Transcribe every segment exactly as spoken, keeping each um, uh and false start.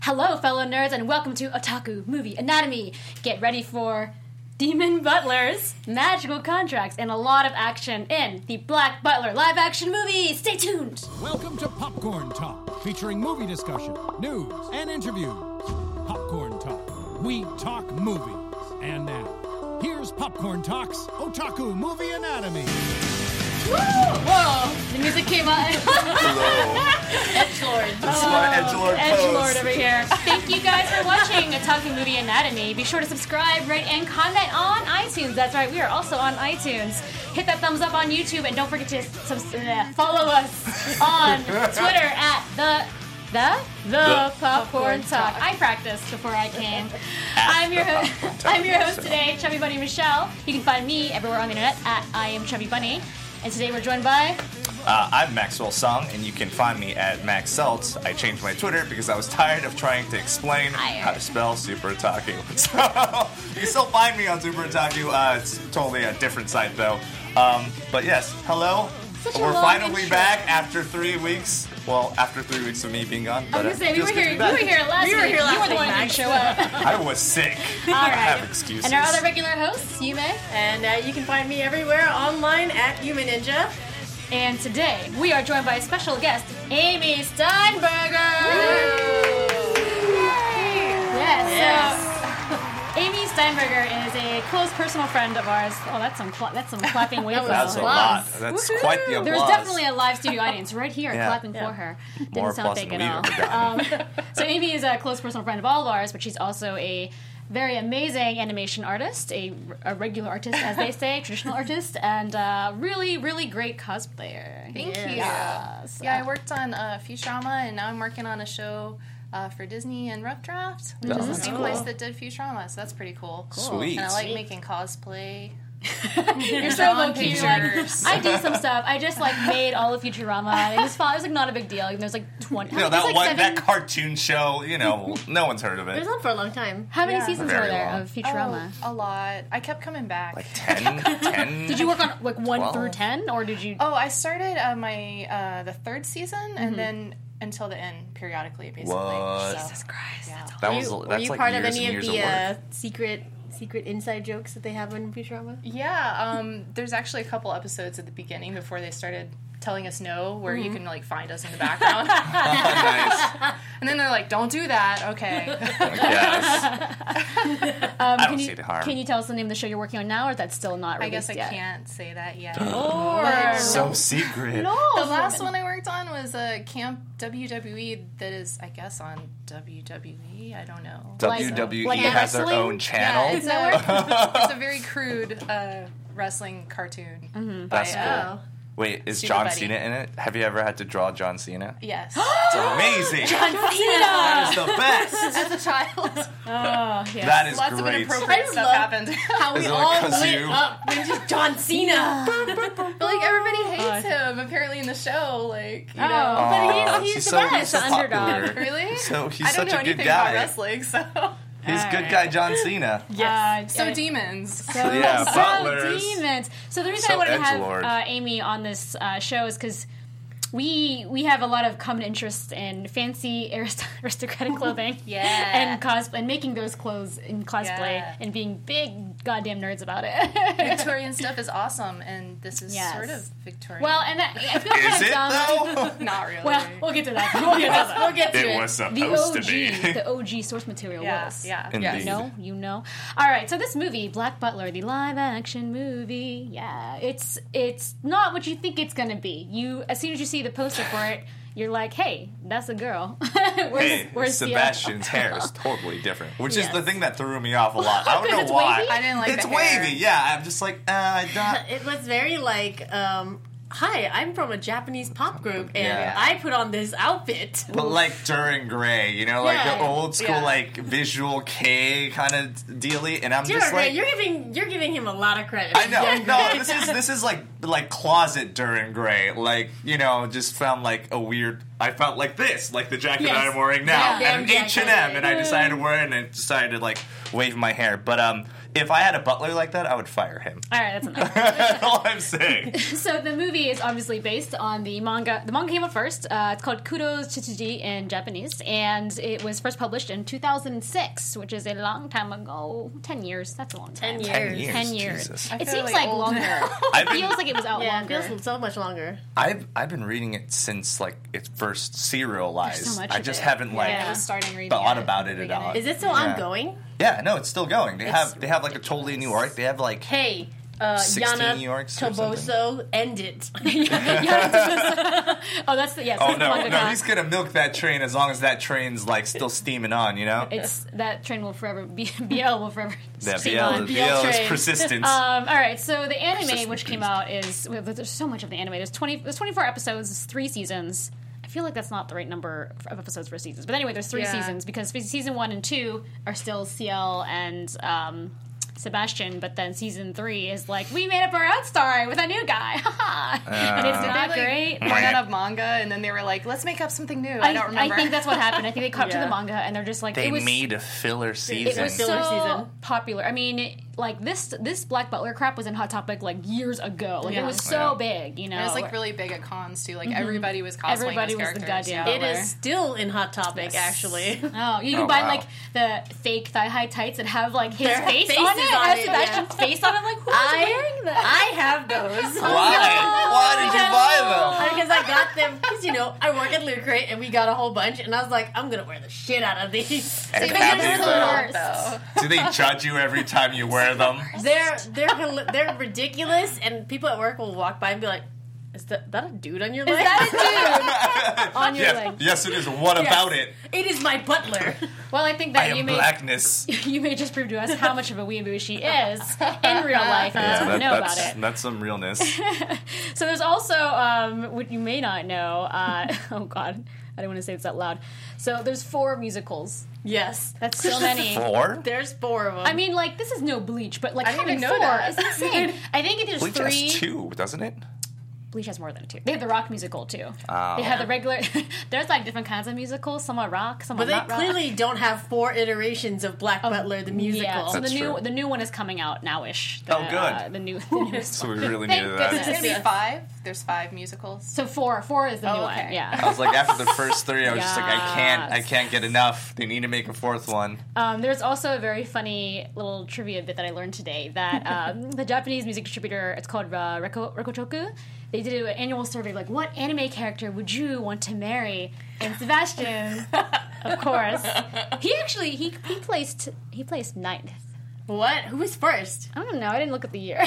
Hello, fellow nerds, and welcome to Otaku Movie Anatomy. Get ready for demon butlers, magical contracts, and a lot of action in the Black Butler live-action movie. Stay tuned! Welcome to Popcorn Talk, featuring movie discussion, news, and interviews. Popcorn Talk. We talk movies. And now, here's Popcorn Talk's Otaku Movie Anatomy. Woo! Whoa! The music came on. Hello. Edgelord. This is my Edgelord pose. Edgelord over here. Thank you guys for watching Otaku Movie Anatomy. Be sure to subscribe, rate, and comment on iTunes. That's right, we are also on iTunes. Hit that thumbs up on YouTube, and don't forget to subs- uh, follow us on Twitter at the the the, the Popcorn Talk. I practiced before I came. I'm your host. I'm your host today, Chubby Bunny Michelle. You can find me everywhere on the internet at I am Chubby Bunny. And today we're joined by... Uh, I'm Maxwell Song, and you can find me at Max Seltz. I changed my Twitter because I was tired of trying to explain how to spell Super Otaku. So, you can still find me on Super Otaku. Uh, it's totally a different site, though. Um, but yes, hello. Such a We're long finally intro. back after three weeks. Well, after three weeks of me being gone. I But was going to say, it we were, feels good to here, be back. we were here last We were week. here last you were the week, one who didn't Max. show up. I was sick. All I right. have excuses. And our other regular hosts, Yume. And uh, you can find me everywhere online at Human Ninja. And today we are joined by a special guest, Amy Steinberger. Yes. Yes. So, Amy Steinberger is a close personal friend of ours. Oh, that's some cla- that's some clapping wave. That's a lot. That's quite the applause. There was definitely a live studio audience right here Yeah. clapping Yeah. for her. Didn't More sound applause fake than at we've all. ever gotten. Um, so Amy is a close personal friend of all of ours, but she's also a very amazing animation artist, a, a regular artist, as they say, traditional artist, and uh, really, really great cosplayer. Thank you. Yes. Yeah, I worked on uh, Futurama, and now I'm working on a show uh, for Disney and Rough Draft, which Oh, is the that's same cool. place that did Futurama, so that's pretty cool. Sweet. And I like making cosplay. You're so Drawing low key. Like, pictures. I do some stuff. I just like made all of Futurama. It was fun. It was like not a big deal. There's like twenty. You know, there's, that, like one, seven, that cartoon show, you know, no one's heard of It was it. on for a long time. How many Yeah. seasons Very were there long. of Futurama? Oh, a lot. I kept coming back. Like ten? ten? Did you work on like one twelve? through ten, or did you? Oh, I started uh, my uh, the third season, Mm-hmm. and then until the end, periodically, basically. What? So, Jesus Christ! yeah. That Were was, you, were that's you like part years of any and of years the of work. uh, secret secret inside jokes that they have on Futurama? Yeah, um, there's actually a couple eepisodes at the beginning before they started telling us no, where you can like find us in the background. Nice. And then they're like, "Don't do that." Okay. Yes. Um, I don't can you, see the harm. Can you tell us the name of the show you're working on now, or that's still not I released guess I yet? can't say that yet. Or So secret. no, The last one I worked on was a Camp W W E that is, I guess, on W W E. I don't know. W W E like has their wrestling? own channel. Yeah, it's a, it's a very crude uh, wrestling cartoon. Mm-hmm. That's by, cool. uh, Wait, is Super John Buddy. Cena in it? Have you ever had to draw John Cena? Yes. It's amazing. That is the best. As a child, Oh, yeah. That is lots of great. inappropriate I stuff love- happened. How Is we it all like lit kazoo? up when just John Cena. But like everybody hates him apparently in the show. Like you know. Oh. But Aw, he's- he's the so, best. He's so The underdog. popular. Really? So he's I don't such know a good anything about guy. wrestling, so. He's All good right. guy John Cena. Yes. So demons. So, Yeah, so butlers. demons. So the reason So I wanted to have edgelord. uh, Amy on this uh, show is because we we have a lot of common interests in fancy arist- aristocratic clothing, Yeah. and cosplay, and making those clothes in cosplay, Yeah. and being big goddamn nerds about it. Victorian stuff is awesome, and this is Yes. sort of Victorian. Well, and that, I feel kind Is of it dumb. though? not really. Well, we'll get to that. We'll get to that. We'll get to It it. was the supposed O to G, be. the O G source material yeah, was. yeah. Indeed. You know, you know. All right, so this movie, Black Butler, the live-action movie, yeah, it's it's not what you think it's gonna be. You, as soon as you see the poster for it, you're like, hey, that's a girl. where's, Hey, where's the, uh, Sebastian's hair is totally different, which is Yes. the thing that threw me off a lot. I don't Because know it's why. wavy? I didn't like It's the hair. wavy, yeah. I'm just like, uh, I don't. It was very like, um, hi, I'm from a Japanese pop group, and Yeah. I put on this outfit. But like Duran Gray, you know, like Yeah. the old school, Yeah. like visual K kind of dealy, and I'm Duran just Gray, like, you're giving you're giving him a lot of credit. I know, Duran no, Gray. this is this is like like closet Duran Gray, like you know, just found like a weird. I felt like this, like the jacket Yes. that I'm wearing now, Yeah, and an damn H and jacket. M, and I decided to wear it, and I decided to like wave my hair. But um, If I had a butler like that, I would fire him. All right, that's enough. That's all I'm saying. So the movie is obviously based on the manga. The manga came out first. Uh, it's called Kudos Chichiji in Japanese, and it was first published in two thousand six, which is a long time ago. Ten years. That's a long time. Ten Ten years. years. Ten years. Jesus. I It feel seems like like old. longer. I've It been- feels like it was out Yeah, longer. it feels so much longer. I've I've been reading it since like it first serialized. There's so much I of just it. haven't like Yeah, I was starting reading thought it about at it the at all. beginning. Is it still Yeah. ongoing? Yeah, no, it's still going. They It's- have they have like a totally new arc. They have like Hey, uh, sixteen Yana New Yorks or Toboso, end it. Oh, that's the yes. oh that's the no manga no cast. he's gonna milk that train as long as that train's like still steaming on. You know. It's that train will forever be B L will forever. Yeah, steam B L, on. B L is train. persistence. Um, all right, so the anime Persistent which came beast. out is well, there's so much of the anime. There's twenty. There's twenty-four episodes. There's three seasons. I feel like that's not the right number of episodes for seasons. But anyway, there's three Yeah. seasons because season one and two are still C L and um, Sebastian, but then season three is like we made up our own story with a new guy, and it's Did not they, like, great. run out of manga, and then they were like, "Let's make up something new." I, I, don't remember. I think that's what happened. I think they caught up to Yeah. the manga, and they're just like they it was. made a filler It season. was Filler so season. popular. I mean, it- like this this Black Butler crap was in Hot Topic like years ago. Like Yeah. it was so Yeah. big, you know. It was like really big at cons too. Like everybody was cosplaying Everybody as was the characters. goddamn yeah. It Butler. is still in Hot Topic, actually. Oh, you can Oh, buy wow. like the fake thigh high tights that have like his Their face faces on it, on has it, Sebastian's yeah. face on it. Like who's I, wearing that? I have those. Why? Why did you buy them? Because I got them, because, you know, I work at Loot Crate, and we got a whole bunch, and I was like, I'm going to wear the shit out of these. And They're have the these, worst. uh, though. do they judge you every time you wear them? They're, they're, hila- they're ridiculous, and people at work will walk by and be like, is that, that a dude on your leg? Is that a dude on your yes, leg? yes, it is. What Yes. about it? It is my butler. Well, I think I that am you may blackness. you may just prove to us how much of a weeaboo she is in real life, and that's what we know about that's, it. that's some realness. So there's also um, what you may not know. Uh, oh God, I don't want to say this out loud. So there's four musicals. Yes. That's so many. Four? There's four of them. I mean, like this is no Bleach, but like I didn't having even know four that. is insane. I think there's Bleach three. has two, doesn't it? Bleach has more than two. They have the rock musical too. Oh. They have the regular. There's like different kinds of musicals. Some are rock, some but are they not rock. clearly don't have four iterations of Black Butler, the musical. Yeah, so That's the new true. the new one is coming out now-ish. The, Oh, good. Uh, the new the newest So one. we really Thank needed that. goodness. There's gonna be Yes. five. There's five musicals. So four, four is the Oh, new okay. one. Yeah. I was like, after the first three, I was just like, I can't, I Yes. can't get enough. They need to make a fourth one. Um, there's also a very funny little trivia bit that I learned today that um, the Japanese music distributor, it's called uh, Reko, Rekochoku, they did an annual survey like, what anime character would you want to marry? And Sebastian, of course, he actually he he placed he placed ninth. What? Who was first? I don't know. I didn't look at the year.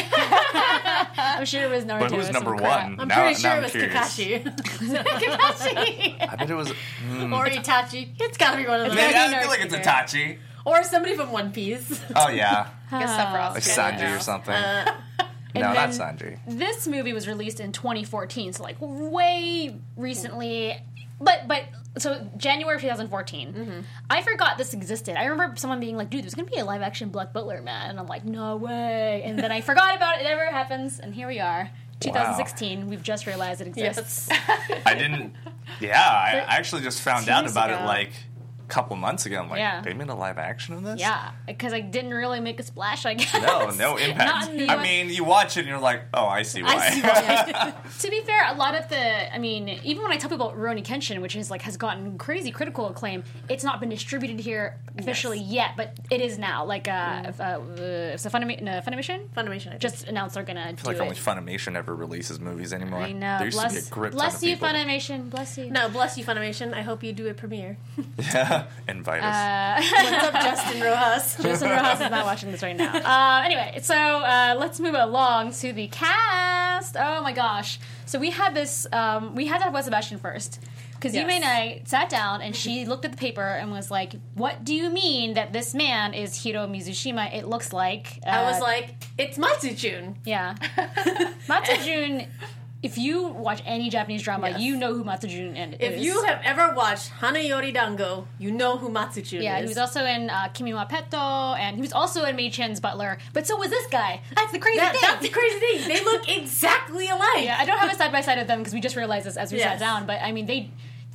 I'm sure it was Naruto. But who's or some number crap. one? I'm Now- pretty sure now it I'm was curious. Kakashi. Kakashi. I bet it was. Mm, or Itachi. It's gotta be one of those. maybe, gotta be I feel like it's Naruto. Itachi. Or somebody from One Piece. Oh yeah, I guess Sephiroth's like good Sanji now. or something. Uh, no, and not then- Sanji. This movie was released in twenty fourteen, so like way recently. But but so January of twenty fourteen. I forgot this existed. I remember someone being like, "Dude, there's gonna be a live action Black Butler, man," and I'm like, "No way!" And then I forgot about it. It never happens, and here we are, twenty sixteen. We've just realized it exists. yes. I didn't. Yeah, I I actually just found Two out years about ago. it like a couple months ago. I'm like, Yeah. they made a live action of this? Yeah, because I didn't really make a splash. I guess No, no Not impact. in the U S I mean, you watch it and you're like, oh, I see why. I see why. To be fair, a lot of the, I mean, even when I tell people about Rurouni Kenshin, which is like has gotten crazy critical acclaim, it's not been distributed here officially yet, but it is now. Like, uh, if, uh, if the Funima- no, Funimation Funimation. I think. just announced they're gonna I do feel like it. only Funimation ever releases movies anymore. I know. There used Bless, to be a grip ton bless of you, people. Funimation. Bless you. No, bless you, Funimation. I hope you do a premiere. Yeah, invite us. What's up, Justin Rojas? Justin Rojas is not watching this right now. Uh, anyway, so uh, let's move along to the cast. Oh my gosh! So we had this. Um, we had to have Wes Sebastian first because Yes. Yume and I sat down and she looked at the paper and was like, "What do you mean that this man is Hiro Mizushima? It looks like." Uh, I was like, it's Matsuchun. "Yeah, Matsujun." If you watch any Japanese drama, Yes. you know who Matsujun is. If you have ever watched Hanayori Dango, you know who Matsuchun Yeah, is. he was also in uh, Kimi wa Petto, and he was also in Mei Chen's Butler. But so was this guy. That's the crazy That- thing. that's the crazy thing. They look exactly alike. Yeah, I don't have a side by side of them because we just realized this as we Yes. sat down. But I mean, they.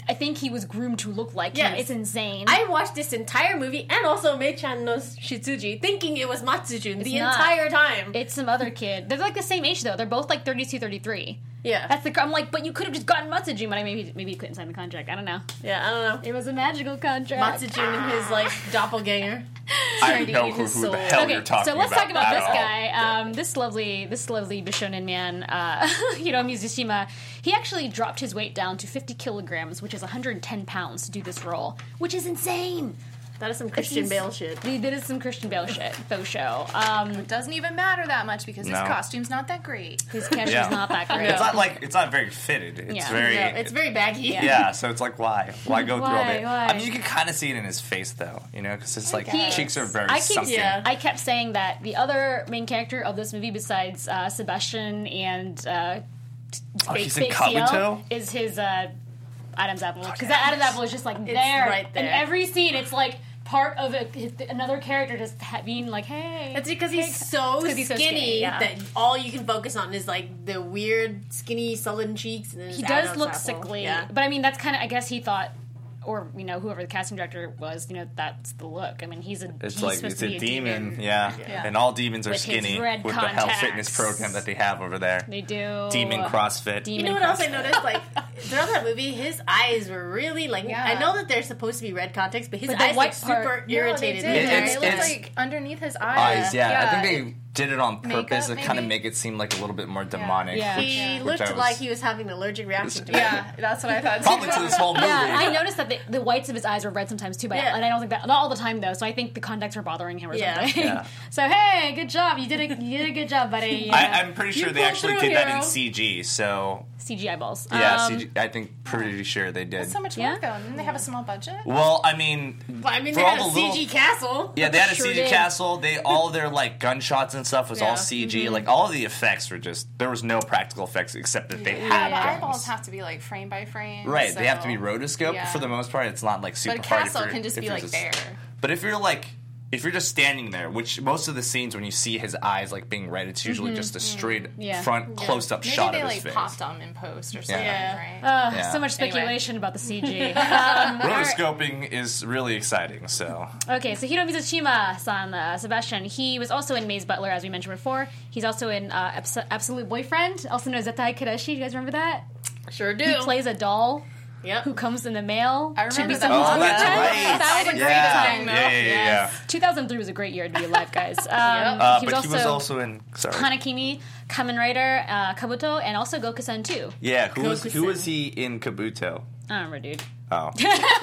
I think he was groomed to look like Yes. him. It's insane. I watched this entire movie and also Mei-chan no Shitsuji thinking it was Matsujun the not. entire time. it's some other kid. They're like the same age though. They're both like thirty-two, thirty-three. Yeah. That's the. I'm like, but you could have just gotten Matsujun, but I maybe maybe you couldn't sign the contract. I don't know. Yeah, I don't know. It was a magical contract. Matsujun and his, like, doppelganger. I Trying have to no eat clue his who the soul. hell Okay, you're talking so let's about talk about at this all. guy. Um, this lovely, this lovely Bishonen man, uh, Hiromi Mizushima. He actually dropped his weight down to fifty kilograms, which is one hundred ten pounds, to do this role, which is insane. That is some Christian It's- Bale shit. That is some Christian Bale shit, faux show. Um, It doesn't even matter that much because his No. costume's not that great. his character's Yeah. not that great. It's not like it's not very fitted. It's Yeah. very. No, it's very baggy. yeah, so it's like why? Why go through all Why? that? Why? I mean, you can kind of see it in his face though, you know, because it's like guess. cheeks are very I keep, sunken. Yeah. I kept saying that the other main character of this movie, besides uh, Sebastian and uh, Oh, Fake- he's in Fake Seal, Kabuto? is his uh, Adam's apple. Because that Adam's apple is just like there. right there. In every scene, it's like part of a, another character just ha- being like, hey. That's because he's hey, so it's 'cause he's so skinny, skinny, yeah. that all you can focus on is like the weird, skinny, sullen cheeks. And then He his does Adam's look apple. sickly. Yeah. But I mean, that's kind of, I guess he thought, or, you know, whoever the casting director was, you know, that's the look. I mean, he's a It's he's like supposed it's to a be demon, yeah. Yeah. And all demons are With his skinny red with the health fitness contacts. program that they have over there. They do. Demon CrossFit. Demon You know what else I CrossFit. noticed? Like throughout that movie, his eyes were really like. Yeah. I know that they're supposed to be red contacts, but his But the eyes white look super part- irritated. No, they, It- did. it's- they looked it's- like underneath his eyes. Eyes, yeah. I think it- they did it on purpose to Makeup, kind of maybe? make it seem like a little bit more demonic. Yeah. which- He which looked I was- like he was having an allergic reaction to it. Yeah, that's what I thought. probably to this whole movie. Yeah, I noticed that the, the whites of his eyes were red sometimes too, but Yeah. and I don't think that not all the time though. So I think the contacts were bothering him or Yeah. something. Yeah. So hey, good job. You did a you did a good job, buddy. You I, know. I'm pretty sure You they pulled actually through, did that in hero. C G. So C G eyeballs. yeah, Um, C G, I think pretty sure they did. That's so much Yeah? work though. Didn't they have a small budget? Well, I mean, Well, I mean, for they all had a the little- C G castle. yeah, they had a Sure C G did. castle. They all their like gunshots and stuff was Yeah. all C G. Like all of the effects were just there was no practical effects except that they Yeah, had the guns. eyeballs have to be like frame by frame. Right, so- they have to be rotoscoped Yeah. for the most part. It's not like super But a hard. castle if you're- can just if be you're like there. But if you're like, if you're just standing there, which most of the scenes when you see his eyes like being red, it's usually just a straight Yeah. front close up Maybe shot they of like his face. popped them in post or something, Yeah. right? uh, Yeah. So much Anyway. speculation about the C G. um, Rotoscoping is really exciting. So okay, so Hiro Mizushima-san, uh, Sebastian, he was also in Maze Butler, as we mentioned before. He's also in uh, Abs- Absolute Boyfriend, also known as Zetai Kureshi. Do you guys remember that? Sure do. He plays a doll Yep. who comes in the mail. I to remember be that. someone's Oh, that's girlfriend. right. That was a great yeah, time. yeah, yeah, yeah, yeah. two thousand three was a great year to be alive, guys. Um, Uh, he but was he was also in. Sorry. Hanakimi, Kamen Rider, uh, Kabuto, and also Goku-san too. Yeah, who was who Goku-san. was he in Kabuto? I don't remember, dude. Oh.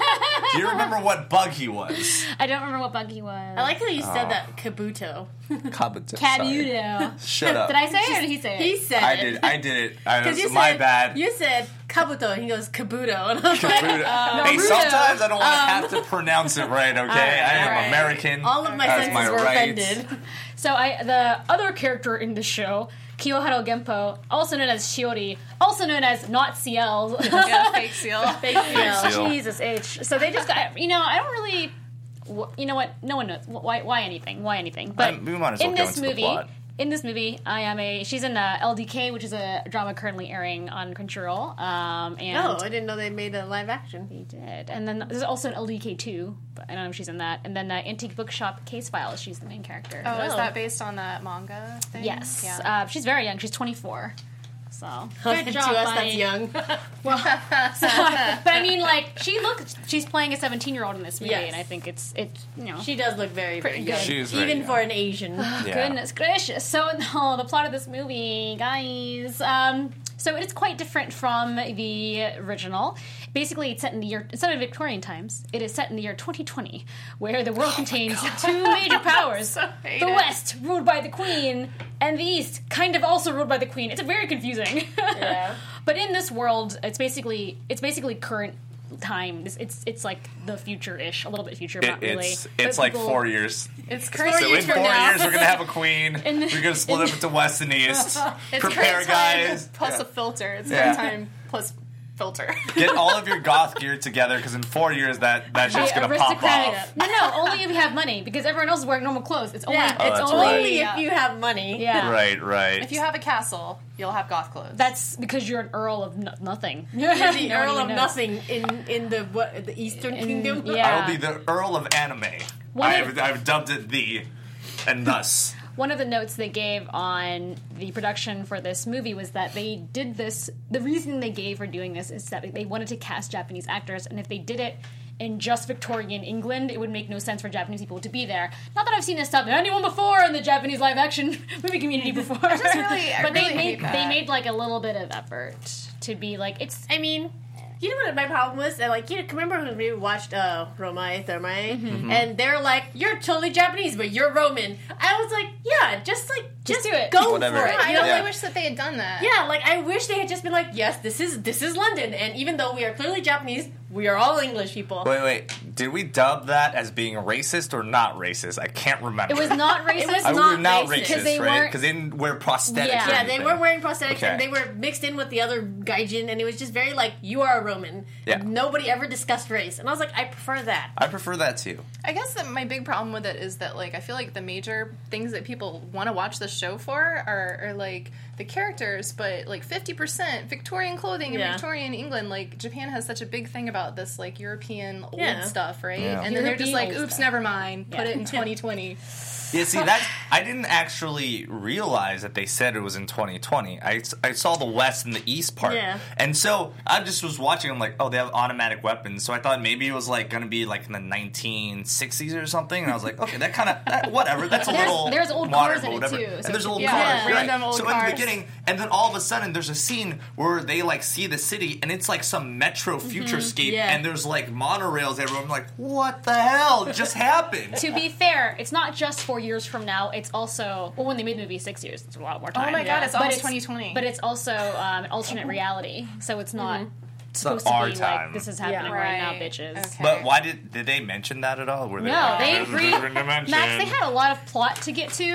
Do you remember what bug he was? I don't remember what bug he was. I like how you said that, Kabuto. Kabuto. sorry. Kabuto. Shut up. Did I say it or did he say it? He said I it. did. I did it. I was, you my said, bad. You said Kabuto, and he goes Kabuto, and I was like, Kabuto. hey, Naruto. sometimes I don't want to have to pronounce it right. Okay, I am alright. American. all of my That's senses my were rights. offended. So I, the other character in the show, Kiyohara Genpo, also known as Shiori, also known as not C L. Yeah, fake seal. Fake seal. seal. Jesus H. So they just got, you know, I don't really, wh- you know what? No one knows why. Why anything? Why anything? But Um, we might as well in go this into the movie, plot. in this movie, I am a. She's in uh, L D K, which is a drama currently airing on Crunchyroll. Um, and No, I didn't know they made a live action. They did. And then there's also an L D K two, but I don't know if she's in that. And then uh, Antique Bookshop Case Files, she's the main character. Oh, is Oh. that based on that manga thing? Yes. Yeah. Uh, she's very young. She's twenty-four. So to good job, us, buddy. that's young. But I mean, like, she looks. She's playing a seventeen-year-old in this movie, Yes. and I think it's it's you know. She does look very, very Pretty good. good. She is very Even young. for an Asian. Yeah. Goodness gracious! So, no, the plot of this movie, guys. Um, so it is quite different from the original. Basically, it's set in the year instead of Victorian times. It is set in the year twenty twenty, where the world contains two major powers: so hate the it. West, ruled by the Queen, and the East, kind of also ruled by the Queen. It's very confusing. Yeah. But in this world, it's basically it's basically current time. It's it's, it's like the future-ish, a little bit future, It- not really. it's But it's like people- four years. It's Four crazy. So in years four from now. years, we're gonna have a queen. In the- we're gonna split in up into West and East. It's Prepare, current time guys. Plus Yeah. a filter. It's Yeah. current time plus filter. Get all of your goth gear together, because in four years that that shit's The gonna pop aristocratic- off. No, no, only if you have money, because everyone else is wearing normal clothes. It's only, Yeah. Oh, it's that's only right. Only yeah. if you have money. Yeah. Right, right. If you have a castle, you'll have goth clothes. That's because you're an earl of no- nothing. The No one Earl even of knows. Nothing in in the what the Eastern In- Kingdom. yeah. I will be the Earl of Anime. One I've, of- I've dubbed it the, and thus. One of the notes they gave on the production for this movie was that they did this. The reason they gave for doing this is that they wanted to cast Japanese actors, and if they did it in just Victorian England, it would make no sense for Japanese people to be there. Not that I've seen this stuff anyone before in the Japanese live action movie community before. just really- I but really they hate made that. they made like a little bit of effort to be like it's. I mean, you know what my problem was? And, like, you know, remember when we watched uh, Romai Thermae? Mm-hmm. And they're like, you're totally Japanese, but you're Roman. I was like, yeah, just like, just, do it. go Whatever. for it. I You know, really Yeah. wish that they had done that. yeah, like, I wish they had just been like, yes, this is this is London. And even though we are clearly Japanese, we are all English people. Wait, wait. Did we dub that as being racist or not racist? I can't remember. It was not racist. It was I not were not racist. racist, 'Cause they right? weren't- Because they didn't wear prosthetics. Yeah. or Yeah, they anything. were wearing prosthetics Okay. and they were mixed in with the other gaijin, and it was just very like, you are a Roman. Yeah. Nobody ever discussed race. And I was like, I prefer that. I prefer that too. I guess that my big problem with it is that, like, I feel like the major things that people want to watch the show for are, are like the characters, but like fifty percent Victorian clothing in Yeah. Victorian England. Like, Japan has such a big thing about this, like, European old Yeah. stuff, right? Yeah. And then they're just European like, old oops, stuff. never mind, put Yeah. it in twenty twenty. Yeah, see, that I didn't actually realize that they said it was in twenty twenty. I, I saw the west and the east part. Yeah. And so I just was watching, I'm like, oh, they have automatic weapons. So I thought maybe it was like going to be like in the nineteen sixties or something. And I was like, okay, that kind of, that, whatever. That's a There's- little there's old modern, cars in it, whatever. too, And so there's old yeah, cars, right? random old so in cars. the beginning, and then all of a sudden there's a scene where they like see the city and it's like some metro futurescape Yeah. and there's like monorails everywhere. I'm like, what the hell just happened? To be fair, it's not just four years from now. It's also well, when they made the movie, six years. It's a lot more time. Oh my god, it's But almost twenty twenty. But it's also um, an alternate reality, so it's not supposed not to our be time. like this is happening right, now, bitches. Okay. But why did did they mention that at all? Were they No, like, they "This is agreed. a different dimension"? Max, they had a lot of plot to get to.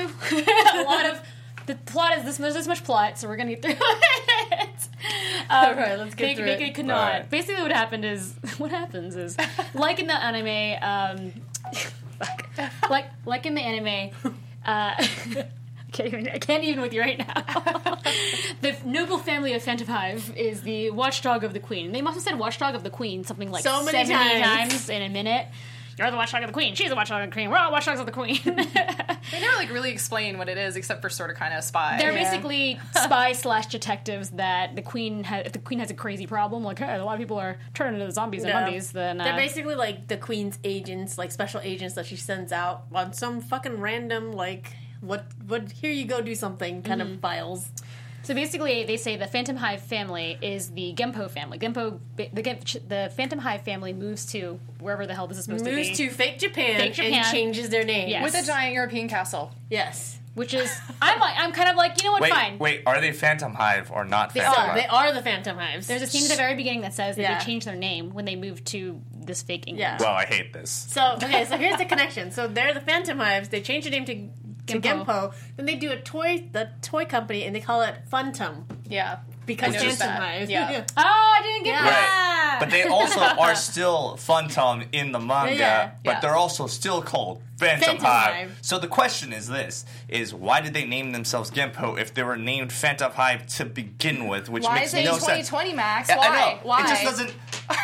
a lot of the plot is this. There's this much plot, so we're gonna get through it. Um, All right, let's get make, through make it. it canard. Right. Basically, what happened is what happens is like in the anime. Um, fuck. like like in the anime. Uh, I can't even, I can't even with you right now. The noble family of Phantom Hive is the watchdog of the queen. They must have said watchdog of the queen something like So many seventy times. times in a minute. You're the watchdog of the queen. She's the watchdog of the queen. We're all watchdogs of the queen. They never like really explain what it is, except for sort of kind of spy. They're Yeah. basically spy slash detectives that the queen has. If the queen has a crazy problem, like hey, a lot of people are turning into zombies and No. mummies, then uh, They're basically like the queen's agents, like special agents that she sends out on some fucking random, like, what, what, here you go, do something kind Mm-hmm. of files. So basically, they say the Phantom Hive family is the Genpo family. Genpo, the Gen- the Phantom Hive family moves to wherever the hell this is supposed Moves to to be, fake Japan, Fake Japan. and changes their name. Yes. with a giant European castle. Yes. which is I'm like I'm kind of like you know what, Wait, fine. wait, are they Phantom Hive or not They Phantom are. Hive? They are the Phantom Hives. There's a scene at the very beginning that says that Yeah. they changed their name when they moved to this fake England. Yeah. Well, I hate this. So, okay, so here's the connection. So they're the Phantom Hives. They change their name to, to Genpo. Genpo. Then they do a toy, the toy company, and they call it Funtum. Yeah. Because I noticed Phantom that. Hives. Yeah. Oh, I didn't get Yeah. that. But they also are still Phantom in the manga, Yeah. but Yeah. they're also still called Phantom, Phantom Hive. Hive. So the question is this, is why did they name themselves Genpo if they were named Phantom Hive to begin with, which Why makes is it no in twenty sense. twenty, Max? Yeah, Why? I know. Why? It just doesn't.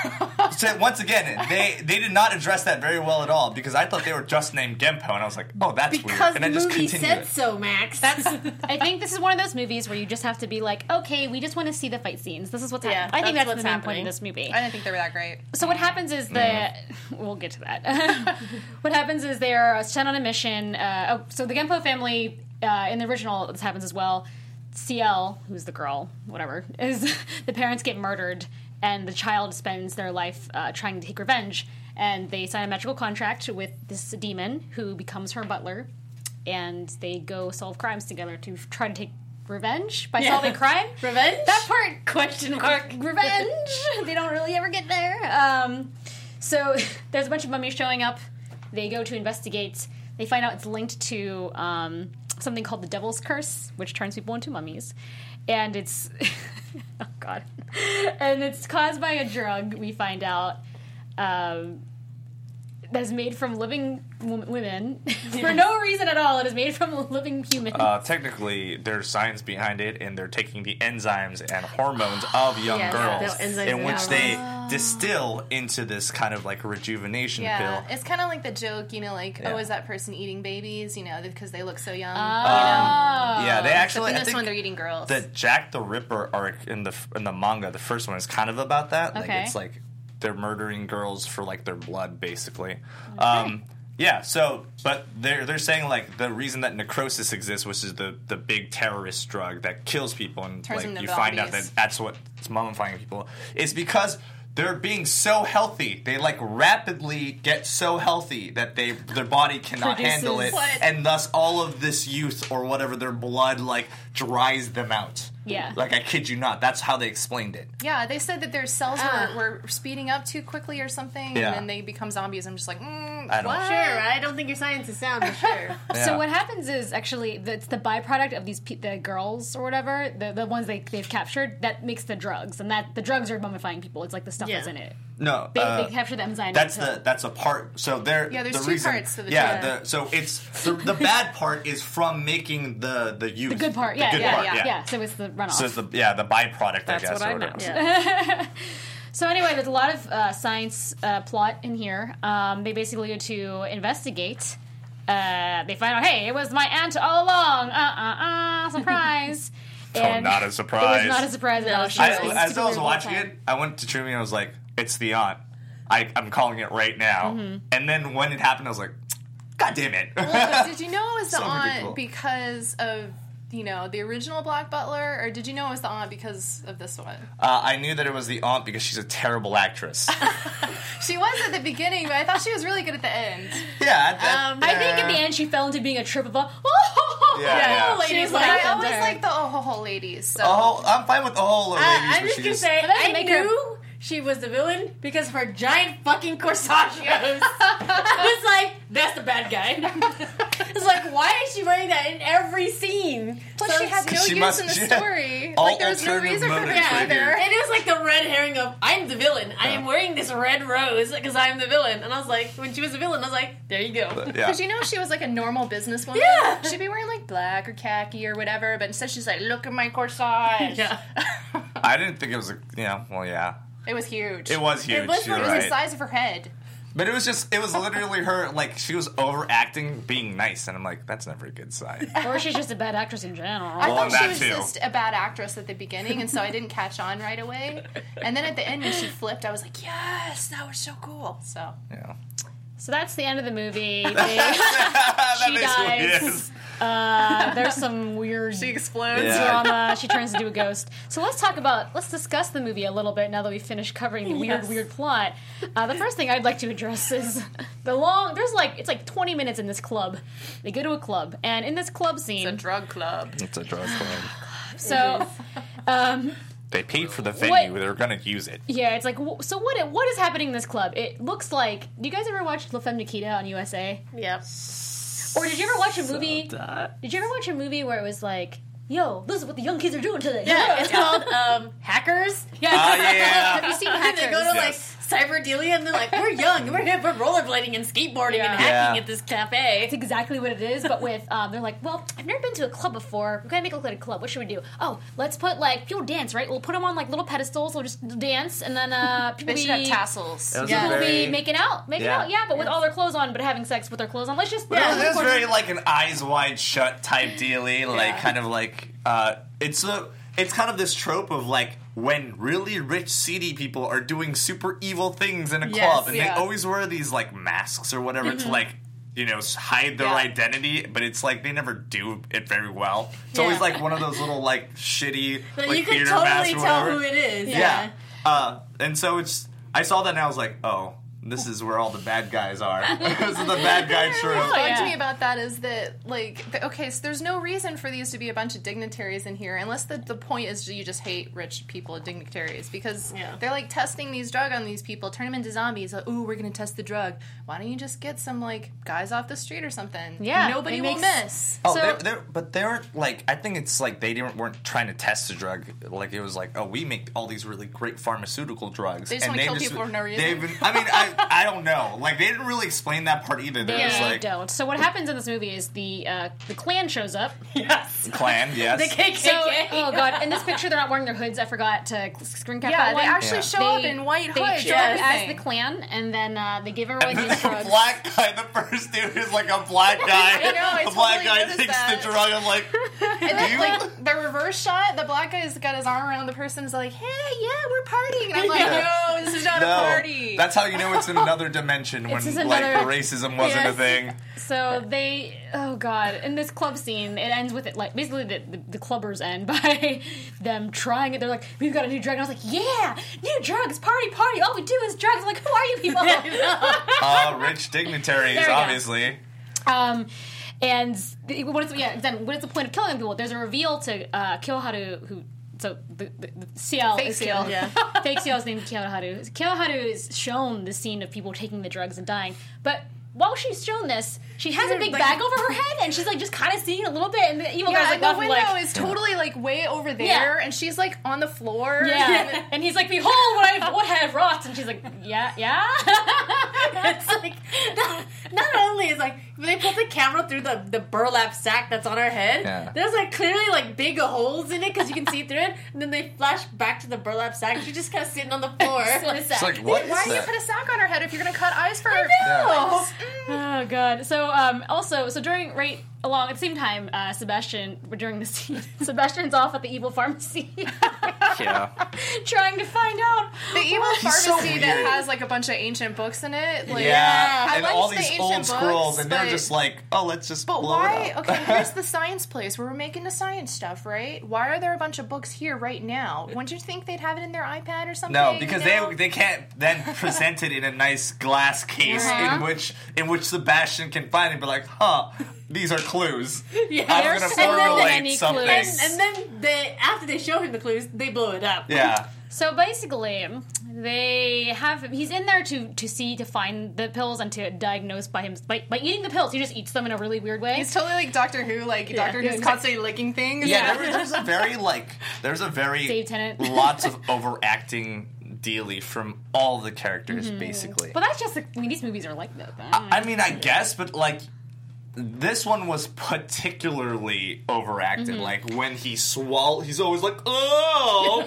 So once again, they they did not address that very well at all because I thought they were just named Genpo, and I was like, oh, that's Because weird. And the I just movie continued said it. so, Max. That's. I think this is one of those movies where you just have to be like, okay, we just want to see the fight scenes. This is what's Yeah, happening. I think that's that's, what's the main point happening. of this movie. I didn't think they were that great. So what happens is the we'll get to that. What happens is they're sent on a mission. Uh, oh, so the Genpo family uh, in the original this happens as well. C L, who's the girl, whatever, is the parents get murdered, and the child spends their life uh, trying to take revenge. And they sign a magical contract with this demon who becomes her butler, and they go solve crimes together to try to take revenge by Yeah. solving crime. Revenge? That part Question mark. revenge. They don't really ever get there. Um, so there's a bunch of mummies showing up. They go to investigate. They find out it's linked to um, something called the Devil's Curse, which turns people into mummies. And it's Oh, God. And it's caused by a drug, we find out, um, that's made from living w- women. For no reason at all, it is made from living humans. Uh, technically, there's science behind it, and they're taking the enzymes and hormones of young Yes, girls, the enzymes in and which they hormones. distill into this kind of like rejuvenation Yeah, pill. it's kind of like the joke, you know, like, Yeah. oh, is that person eating babies? You know, because they look so young. Oh. Yeah, they Except actually. in I this think one, they're eating girls. the Jack the Ripper arc in the in the manga, the first one is kind of about that. Like Okay. it's like they're murdering girls for like their blood, basically. Um, yeah. So, but they're they're saying like the reason that necrosis exists, which is the the big terrorist drug that kills people, and Turns like them you into find out zombies. that that's what's mummifying people, is because they're being so healthy. They like rapidly get so healthy that they their body cannot Produces- handle it, What? and thus all of this youth or whatever their blood like dries them out. Yeah. Like I kid you not, that's how they explained it. yeah, they said that their cells Ah. were, were speeding up too quickly or something, Yeah. and then they become zombies. I'm just like, mm, I don't- what? Sure, I don't think your science is sound, but sure. Yeah. So what happens is actually the, it's the byproduct of these pe- the girls or whatever, the the ones they they've captured that makes the drugs, and that the drugs are mummifying people. It's like the stuff Yeah. that's in it. No, They, uh, they capture the enzyme. that's into- the that's a part. So there, Yeah, there's the two reason, parts to the yeah. drug. The, so it's the, the bad part is from making the the youth. the good part. The Yeah, good yeah, part, yeah, yeah, So it's the runoff. So it's the yeah the byproduct. That's I guess. what I or meant. whatever. Yeah. So anyway, there's a lot of uh, science uh, plot in here. Um, they basically go to investigate. Uh, they find out, hey, it was my aunt all along. Uh uh uh, surprise. Oh, not a surprise. It was not a surprise at No, all. she She I, was Right. as I super was weird watching the whole it, time. I went to Trumi and I was like, "It's the aunt." I, I'm calling it right now. Mm-hmm. And then when it happened, I was like, "God damn it!" Well, did you know it was the So aunt predictable. because of, you know, the original Black Butler, or did you know it was the aunt because of this one? uh, I knew that it was the aunt because she's a terrible actress. She was at the beginning, but I thought she was really good at the end. yeah, that, Um, I think at the end she fell into being a trip of a. Yeah, yeah. Ladies She's But like I always her. like the oh ho ho ladies. So. Oh, I'm fine with the whole ladies. I, I'm but just she gonna just- say, But that doesn't I make her- knew she was the villain because of her giant fucking corsages. I was like, that's the bad guy. It's like, why is she wearing that in every scene? Plus, So she had no she use must- in the she had story. all Like, there was no alternative reason for her to motives be right there. here. And it was like the red herring of, I'm the villain. I am Yeah. wearing this red rose because I'm the villain. And I was like, when she was the villain, I was like, there you go. yeah. Because you know she was like a normal businesswoman. Yeah. She'd be wearing like black or khaki or whatever, but instead she's like, look at my corsage. Yeah. I didn't think it was a yeah. Well, yeah, It was huge. it was huge. It was- you're It was right. the size of her head. But it was just, it was literally her, like, she was overacting being nice. And I'm like, that's never a good sign. Or she's just a bad actress in general. I Well, thought and she that was too. just a bad actress at the beginning, and so I didn't catch on right away. And then at the end, when she flipped, I was like, yes, that was so cool. So Yeah. So that's the end of the movie. They, that she makes what it dies. is. Uh, there's some weird she explodes. Yeah. drama. She turns into a ghost. So let's talk about, let's discuss the movie a little bit now that we've finished covering the weird, Yes. weird plot. Uh, the first thing I'd like to address is the long, there's like, it's like twenty minutes in this club. They go to a club, and in this club scene, It's a drug club. It's a drug club. so, um, They paid for the venue. What- They were going to use it. yeah, it's like, wh- so what, what is happening in this club? It looks like, do you guys ever watch La Femme Nikita on U S A? Yep. Or did you ever watch a movie? Did you ever watch a movie where it was like, "Yo, this is what the young kids are doing today"? Yeah, it's called um, Hackers. Yeah. Oh, yeah. Have you seen And they Hackers? go to Yes. like cyberdelia and they're like, we're young, we're hip, we're rollerblading and skateboarding Yeah. and hacking Yeah. at this cafe. It's exactly what it is, but with um, they're like, well, I've never been to a club before. We gotta make it look like a club. What should we do? Oh, let's put like people dance, right? We'll put them on like little pedestals. We'll just dance, and then uh, people They be should have tassels. It was Yeah. a people very, be making out, making Yeah. out, yeah, but with all their clothes on, but having sex with their clothes on. Let's just But Yeah. it was, it was very like an eyes wide shut type dealy, like Yeah. kind of like uh, it's a it's kind of this trope of like when really rich seedy people are doing super evil things in a Yes, club, and yeah. they always wear these like masks or whatever to like you know s- hide their Yeah. identity, but it's like they never do it very well. It's Yeah. always like one of those little like shitty But like you can theater totally masks or tell whatever. who it is. Yeah. Uh, and so it's I saw that and I was like, oh, this is where all the bad guys are. This is the bad guy troop. What's fun yeah. to me about that is that, like, the, okay, so there's no reason for these to be a bunch of dignitaries in here, unless the, the point is you just hate rich people and dignitaries, because Yeah. they're, like, testing these drug on these people, turn them into zombies, like, ooh, we're gonna test the drug. Why don't you just get some, like, guys off the street or something? Yeah, Nobody it will makes- miss. Oh, So- they're, they're, but they weren't like. I think it's like they didn't weren't trying to test the drug. Like it was like, oh, we make all these really great pharmaceutical drugs. They just and wanna kill people for no reason. they've been- I mean, I I don't know. Like they didn't really explain that part either. They They was like don't. So what happens in this movie is the uh, the Klan shows up. Yes. Klan, yes. The K K K. So, oh god, in this picture they're not wearing their hoods. I forgot to screen cap Yeah, that they one. actually Yeah. show They- up in white They hoods. show and up as everything. the Klan, and then uh, they give everyone And these then the drugs. black guy, the first dude is like a black guy. I know, I the black totally guy noticed takes that. the drug. I'm like, And do then, you? like, the reverse shot, the black guy's got his arm around the person, is like, hey, yeah, we're partying. And I'm like, no, this is not no, a party. that's how you know it's in another dimension when It's just like another- racism wasn't a Yes. thing. So they, oh god, in this club scene, it ends with it like basically the, the, the clubbers end by them trying it. They're like, we've got a new drug. And I was like, yeah, new drugs, party, party. All we do is drugs. I'm like, who are you people? Uh, rich dignitaries, There we go. obviously. Um, and the, what is yeah? Then what is the point of killing people? There's a reveal to uh, Kyoharu, who so the, the, the C L Fake is C L. killed. Yeah. Fake C L is named Kyoharu. Kyoharu is shown the scene of people taking the drugs and dying, but while she's shown this, she has a big like- bag over her head, and she's like just kind of seeing a little bit, and the evil Yeah, guy's like and the laughing, window like, is totally like way over there, Yeah. and she's like on the floor. yeah, and he's like, behold what I what I have wrought, and she's like, yeah, yeah. It's like not, not only is like when they put the camera through the, the burlap sack that's on her head, Yeah. there's like clearly like big holes in it because you can see through it, and then they flash back to the burlap sack. She's just kind of sitting on the floor. It's like, what is Why do you that? put a sack on her head if you're gonna cut eyes for her? Yeah. Oh god. So um also so during right along at the same time, uh Sebastian during the scene Sebastian's off at the evil pharmacy Yeah. trying to find out The evil He's so pharmacy that weird. has like a bunch of ancient books in it. Like, Yeah, I and liked all the these ancient old books, scrolls, and they're but- just like, oh, let's just But blow why? it up. Okay, here's the science place where we're making the science stuff, right? Why are there a bunch of books here right now? Wouldn't you think they'd have it in their iPad or something? No, because you know? they they can't then present it in a nice glass case Uh-huh. in which in which Sebastian can find it and be like, huh, these are clues. Yeah. I'm There's gonna so many formulate something. clues. And then they after they show him the clues, they blow it up. Yeah. So basically, they have he's in there to to see to find the pills and to diagnose by him by, by eating the pills. He just eats them in a really weird way. He's totally like Doctor Who, like Doctor Yeah. Who's constantly licking things. Yeah, there was, there's a very like there's a very Dave Tennant. lots of overacting dealy from all the characters Mm-hmm. basically. But that's just like, I mean these movies are like that. Though. I mean, I guess, but like this one was particularly overacted. Mm-hmm. Like when he swallow, he's always like, oh,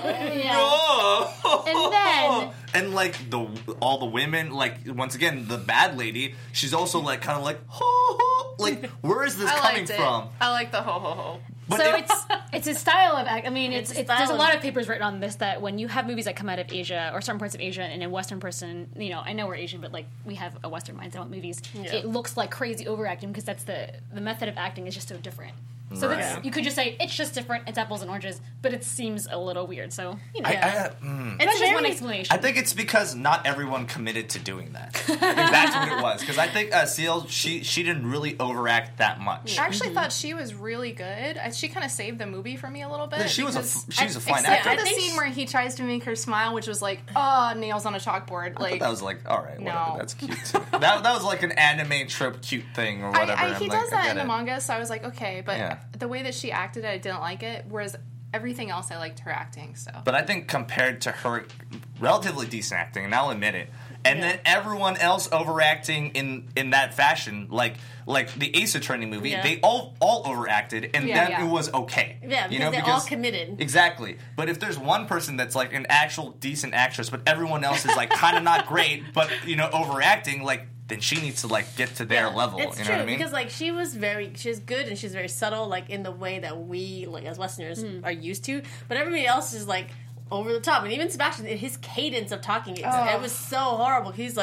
oh. And then- and like the all the women, like once again, the bad lady, she's also like kind of like, ho, ho. Like where is this I coming liked it. from? I like the ho ho ho. But so it- it's it's a style of act. I mean, it's, It's a it's there's a style lot of- of papers written on this that when you have movies that come out of Asia or certain parts of Asia and a Western person, you know, I know we're Asian, but like we have a Western mindset on movies. Yeah. It looks like crazy overacting because that's the the method of acting is just so different. So that's, Right. you could just say it's just different. It's apples and oranges, but it seems a little weird. So you know, I, yeah. I, mm. that's just one very- explanation. I think it's because not everyone committed to doing that. I think that's what it was. Because I think uh, Seal, she she didn't really overact that much. I actually thought she was really good. I, she kind of saved the movie for me a little bit. Yeah, she was a because- f- she was a fine Except actor. for the I think scene she- where he tries to make her smile, which was like, ah, nails on a chalkboard. I thought Like, that was like, all right, whatever, No. that's cute too. that, that was like an anime trope cute thing or I, whatever. I, I'm he like, does I that get in the it. manga, so I was like, okay. But Yeah. the way that she acted, I didn't like it. Whereas everything else, I liked her acting. So, But I think compared to her relatively decent acting, and I'll admit it, and Yeah. then everyone else overacting in in that fashion, like like the Ace Attorney movie, Yeah. they all all overacted, and Yeah, then yeah. it was okay. Yeah, because you know, they're because all committed. Exactly. But if there's one person that's like an actual decent actress, but everyone else is like kind of not great, but you know, overacting, like then she needs to like get to their Yeah, level. It's you know true what I mean? because like she was very, she's good and she's very subtle, like in the way that we, like as Westerners, Hmm. are used to. But everybody else is like over the top, and even Sebastian, his cadence of talking, it, Oh. it was so horrible. He's like,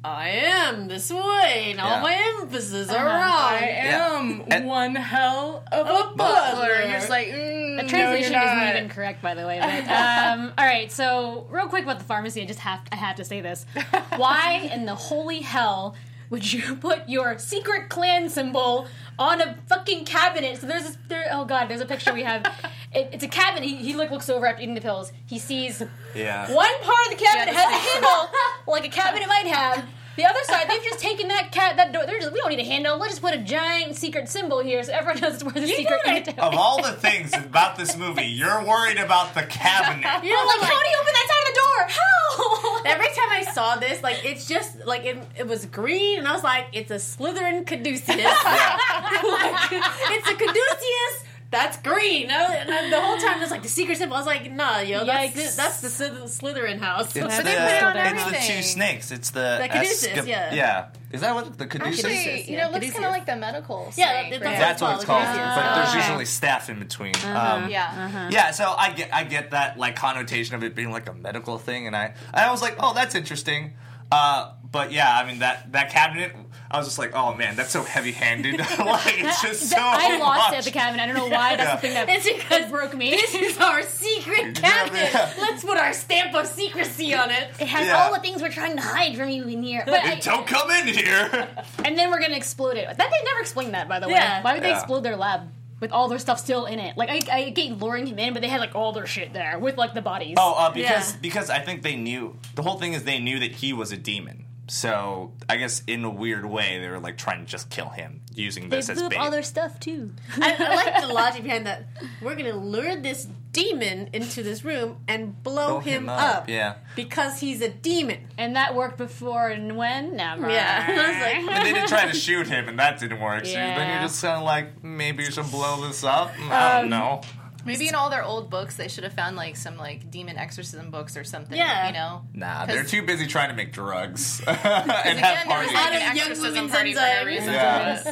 I am this way, and all Yeah. my emphasis are Uh-huh. wrong. I Yeah. am And- one hell of a butler. butler. And you're just like, mm, The translation no, you're isn't not. even correct, by the way. But um, all right, so real quick about the pharmacy, I just have I have to say this: why in the holy hell would you put your secret clan symbol on a fucking cabinet? So there's this, there. Oh god, there's a picture we have. It, it's a cabinet. He, he like looks over after eating the pills. He sees Yeah. one part of the cabinet Yeah, has a handle, like a cabinet might have. The other side, they've just taken that cat that door. They're just we don't need a handle. Let's just put a giant secret symbol here so everyone knows where the secret know unit is. Of all the things about this movie, you're worried about the cabinet. You know, I'm like, how do you open that side of the door? How? Every time I saw this, like, it's just, like, it, it was green, and I was like, it's a Slytherin Caduceus. Yeah. Like, it's a Caduceus that's green. And I- the whole time, it was like, the secret symbol. I was like, nah, yo, that's, the, Yikes. that's the Slyth- Slytherin house. It's, But the, they put it on it's the everything. two snakes. It's the, The caduceus, esca- yeah. Yeah. Is that what the caduceus? Actually, Caduceus, you yeah, know, it looks Caduceus. kind of like the medical Yeah, snake, that's right? That's what it's called. Caduceus. But there's Okay. usually staff in between. Um, Yeah. Yeah, so I get I get that like connotation of it being like a medical thing, and I and I was like, oh, that's interesting. Uh, but yeah, I mean that that cabinet, I was just like, oh man, that's so heavy-handed. Like it's just so. I lost much. it at the cabinet. I don't know why. That's Yeah. the thing that It's because broke me. this is our secret cabinet. Yeah. Let's put our stamp of secrecy on it. It has Yeah. all the things we're trying to hide from you in here. But I, Don't come in here. and then we're gonna explode it. That they never explained that, by the way. Yeah. Why would they Yeah. explode their lab with all their stuff still in it? Like I, I get luring him in, but they had like all their shit there with like the bodies. Oh, uh, because Yeah. because I think they knew the whole thing is they knew that he was a demon. So I guess in a weird way they were like trying to just kill him using they this as blew up bait. all their stuff too. I, I like the logic behind that. We're gonna lure this demon into this room and blow, Blow him, him up, up, yeah. because he's a demon. And that worked before and when? Never. Yeah, and I was like, And they didn't try to shoot him, and that didn't work. So then Yeah. you're just kind of like, maybe you should blow this up. I don't know. Maybe in all their old books, they should have found like some like demon exorcism books or something. Yeah. You know. Nah, they're 'Cause- too busy trying to make drugs and Again, have there was parties. like Out an of young exorcism women's party for no enzymes. reason. Yeah.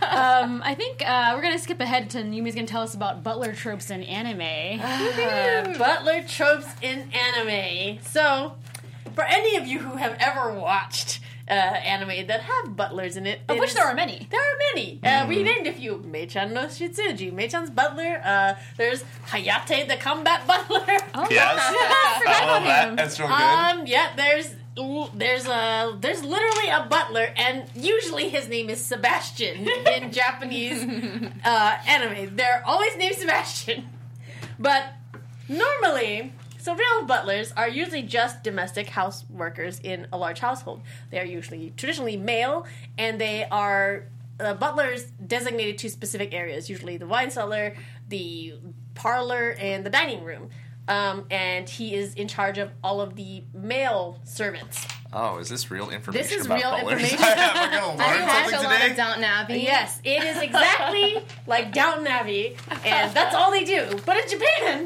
Um, I think uh, we're gonna skip ahead to Yumi's gonna tell us about butler tropes in anime. uh, butler tropes in anime. So, for any of you who have ever watched uh, anime that have butlers in it, Of it which is- there are many. There are many. Uh, we named a few. Mei-chan no Shitsuji, Mei-chan's butler. Uh, there's Hayate, the combat butler. Oh, Yes. I forgot I love about that. him. That's real good. Um, yeah, there's there's a there's literally a butler, and usually his name is Sebastian in Japanese uh, anime. They're always named Sebastian, but normally, so real butlers are usually just domestic house workers in a large household. They are usually traditionally male, and they are uh, butlers designated to specific areas, usually the wine cellar, the parlor, and the dining room. Um, and he is in charge of all of the male servants. Oh, is this real information This is about real butlers? information. Am I going to I learn watched a something lot today? of Downton Abbey. Yes, it is exactly like Downton Abbey, and that's all they do. But in Japan,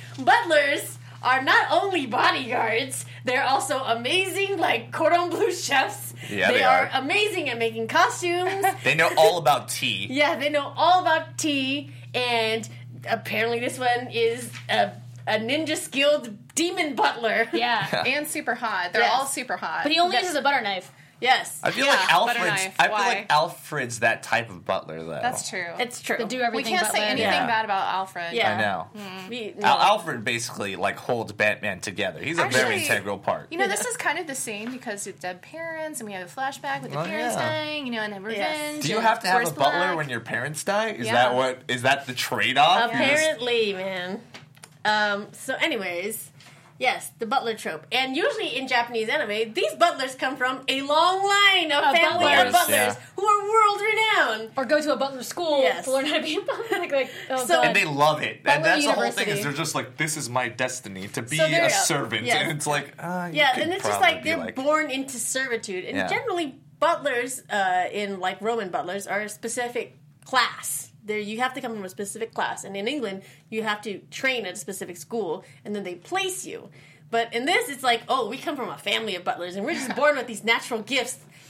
butlers are not only bodyguards, they're also amazing, like cordon bleu chefs. Yeah, they are. are. amazing at making costumes. They know all about tea. Yeah, they know all about tea, and apparently this one is a, a ninja skilled demon butler. Yeah. And super hot. They're Yes. all super hot. But he only Yes. uses a butter knife. Yes, I feel Yeah, like butter Alfred's. knife. I feel Why? like Alfred's that type of butler, though. That's true. it's true. To do we everything can't say butler. anything Yeah. bad about Alfred. Yeah. I know. We- Al- no. Alfred basically like holds Batman together. He's a very Actually, integral part. You know, this is kind of the same because it's dead parents, and we have a flashback with the Oh, parents yeah. dying, you know, and then revenge. Do you and have to have a Forrest butler Black. when your parents die? Is Yeah. that what? Is that the trade-off? You just- Apparently, man. Um, so, anyways, yes, the butler trope. And usually in Japanese anime, these butlers come from a long line of Of family butlers, of butlers yeah. who are world renowned. Or go to a butler school Yes. to learn how to be a butler. Like, like, oh, So- God. And they love it. Butler And that's the whole thing University. is they're just like, this is my destiny to be So there a you go. servant. Yes. And it's like, uh, you Yeah, could and it's just probably like be they're like, born into servitude. And Yeah. generally, butlers uh, in like Roman butlers are a specific class. There, you have to come from a specific class. And in England, you have to train at a specific school, and then they place you. But in this, it's like, oh, we come from a family of butlers, and we're just born with these natural gifts.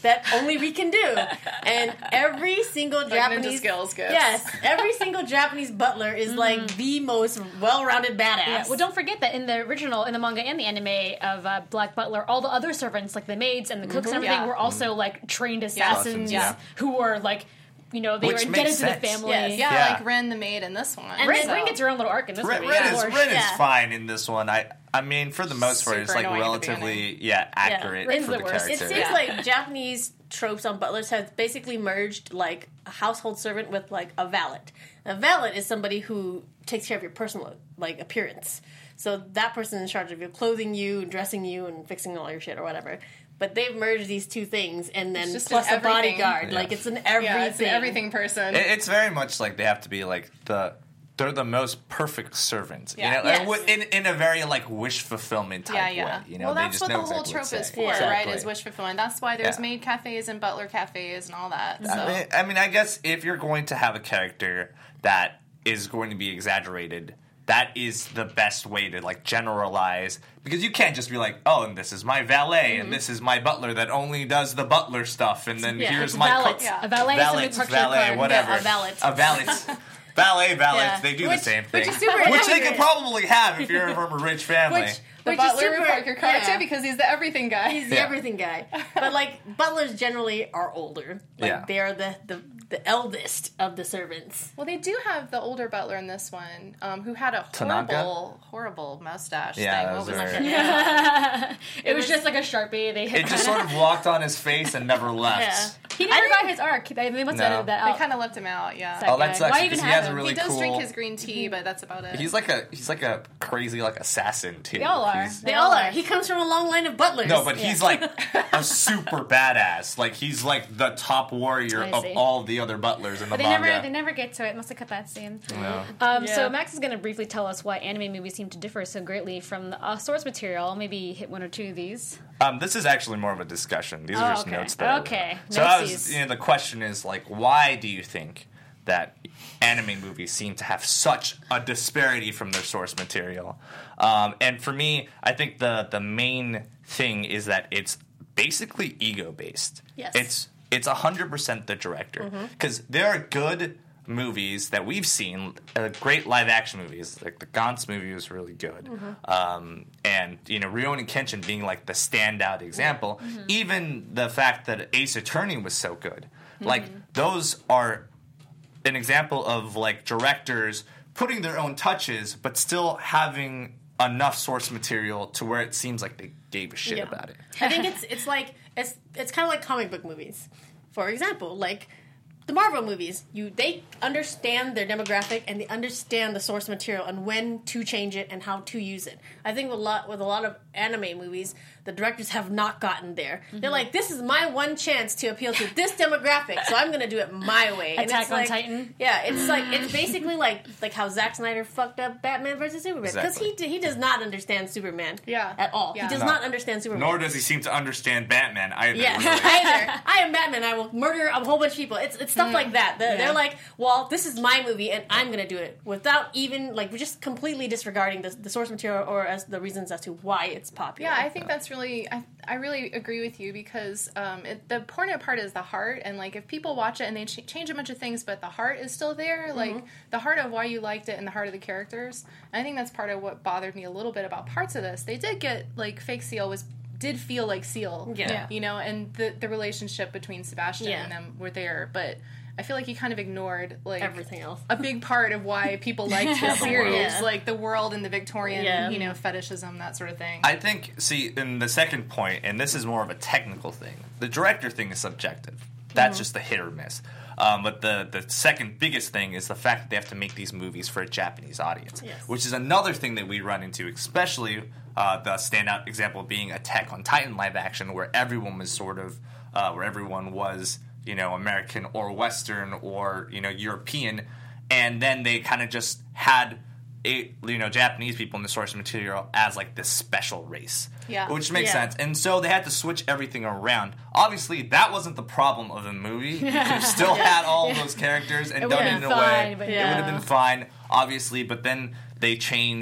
that only we can do. And every single Like Japanese ninja skills gifts. yes, every single Japanese butler is like the most well-rounded badass. Yeah, well, don't forget that in the original, in the manga and the anime of uh, Black Butler, all the other servants, like the maids and the cooks and everything, Yeah. were also like trained assassins Yeah. who were like, you know, they Which were indebted makes to the sense. family. Yes. Yeah, Yeah. like Ren the maid in this one. And Ren, So- Ren gets her own little arc in this Ren, movie. Ren of is, course. Ren is Yeah. fine in this one. I I mean, for the most part, it's Super like annoying at the relatively yeah accurate Ren's for the the worst. character. It seems Yeah. like Japanese tropes on butlers have basically merged like a household servant with like a valet. A valet is somebody who takes care of your personal like appearance. So that person is in charge of you, clothing you, and dressing you, and fixing all your shit or whatever. But they've merged these two things, and then just plus an a everything. bodyguard. Yeah. Like it's an everything. Yeah, it's an everything person. It- it's very much like they have to be like the they're the most perfect servants. Yeah. You know, Yes. and wi- in in a very like wish fulfillment type yeah, yeah. way. You know, well, they that's just what know the whole exactly trope what to is say. for, Yeah. right? Exactly. Is wish fulfillment. That's why there's Yeah. maid cafes and butler cafes and all that. So. I mean, I mean, I guess if you're going to have a character that is going to be exaggerated, that is the best way to like generalize, because you can't just be like, oh, and this is my valet, and this is my butler that only does the butler stuff, and then Yeah, here's it's my valet. cook. Yeah. A valet is somebody who parks your valet, car. whatever. Yeah, a valet. A valet. Valet, valets, Yeah. they do Which- the same thing. which is super Which they could accurate. probably have if you're from a rich family. Which, The which butler is would super, park your car yeah. too because he's the everything guy. He's the Yeah. everything guy. But like butlers generally are older. Like Yeah. they are the, the the eldest of the servants. Well, they do have the older butler in this one, um, who had a Tanaka? horrible, horrible mustache Yeah, thing. that What was was very- that? It was just like a Sharpie. They hit It just sort of walked on his face and never left. Yeah. He never got his arc. They, they must have No. edited that They out. kind of left him out. Yeah, That Oh, guy. that sucks Why because even he have has a him? really he does cool. drink his green tea, but that's about it. He's like a he's like a crazy like assassin too. They all are. He's- They all are. He comes from a long line of butlers. no, but he's like a super badass. Like he's like the top warrior I of see. all the other butlers in the But they manga. never, they never get to it. Must have cut that scene. No. Um, So Yeah. Max is going to briefly tell us why anime movies seem to differ so greatly from the uh, source material. Maybe hit one or two of these. Um, this is actually more of a discussion. These Oh, are just okay. notes that I wrote. Okay. So I was, Notes-ies. you know, the question is like, why do you think that anime movies seem to have such a disparity from their source material? Um, and for me, I think the the main thing is that it's basically ego based. Yes. It's it's a hundred percent the director, because there are good movies that we've seen, uh, great live action movies. Like the Gantz movie was really good, um, and you know Rurouni Kenshin being like the standout example. Even the fact that Ace Attorney was so good, like those are an example of like directors putting their own touches, but still having enough source material to where it seems like they gave a shit Yeah. about it. I think it's it's like it's it's kind of like comic book movies. For example, like the Marvel movies, you they understand their demographic and they understand the source material and when to change it and how to use it. I think with a lot with a lot of anime movies, the directors have not gotten there. They're like, this is my one chance to appeal to this demographic, so I'm going to do it my way. And Attack it's on like, Titan. Yeah, it's like it's basically like like how Zack Snyder fucked up Batman versus Superman because Exactly. he he does not understand Superman. Yeah. at all. Yeah. He does No. not understand Superman. Nor does he seem to understand Batman either. Yeah, really. either. I am Batman. I will murder a whole bunch of people. It's it's stuff like that. They're, Yeah. they're like, well, this is my movie, and I'm gonna do it without even like we're just completely disregarding the, the source material or as the reasons as to why it's popular. Yeah, I think that's really. I, I really agree with you because um, it, the important part is the heart, and like if people watch it and they ch- change a bunch of things, but the heart is still there, like the heart of why you liked it and the heart of the characters. And I think that's part of what bothered me a little bit about parts of this. They did get like fake Seal was did feel like Seal, Yeah. Yeah. you know, and the the relationship between Sebastian Yeah. and them were there, but I feel like he kind of ignored like everything else. a big part of why people liked the the series, world. Yeah. like the world and the Victorian, Yeah. you know, fetishism, that sort of thing. I think, see, in the second point, and this is more of a technical thing, the director thing is subjective. That's just the hit or miss. Um, but the, the second biggest thing is the fact that they have to make these movies for a Japanese audience, Yes. which is another thing that we run into, especially uh, the standout example being Attack on Titan live action, where everyone was sort of, uh, where everyone was, you know, American or Western or, you know, European, and then they kind of just had a, you know, Japanese people in the source material as like this special race. Yeah. Which makes Yeah. sense. And so they had to switch everything around. Obviously, that wasn't the problem of the movie. You could have still had all of those characters and It done would've it in been a way. fine, but It yeah. would have been fine, obviously, but then they changed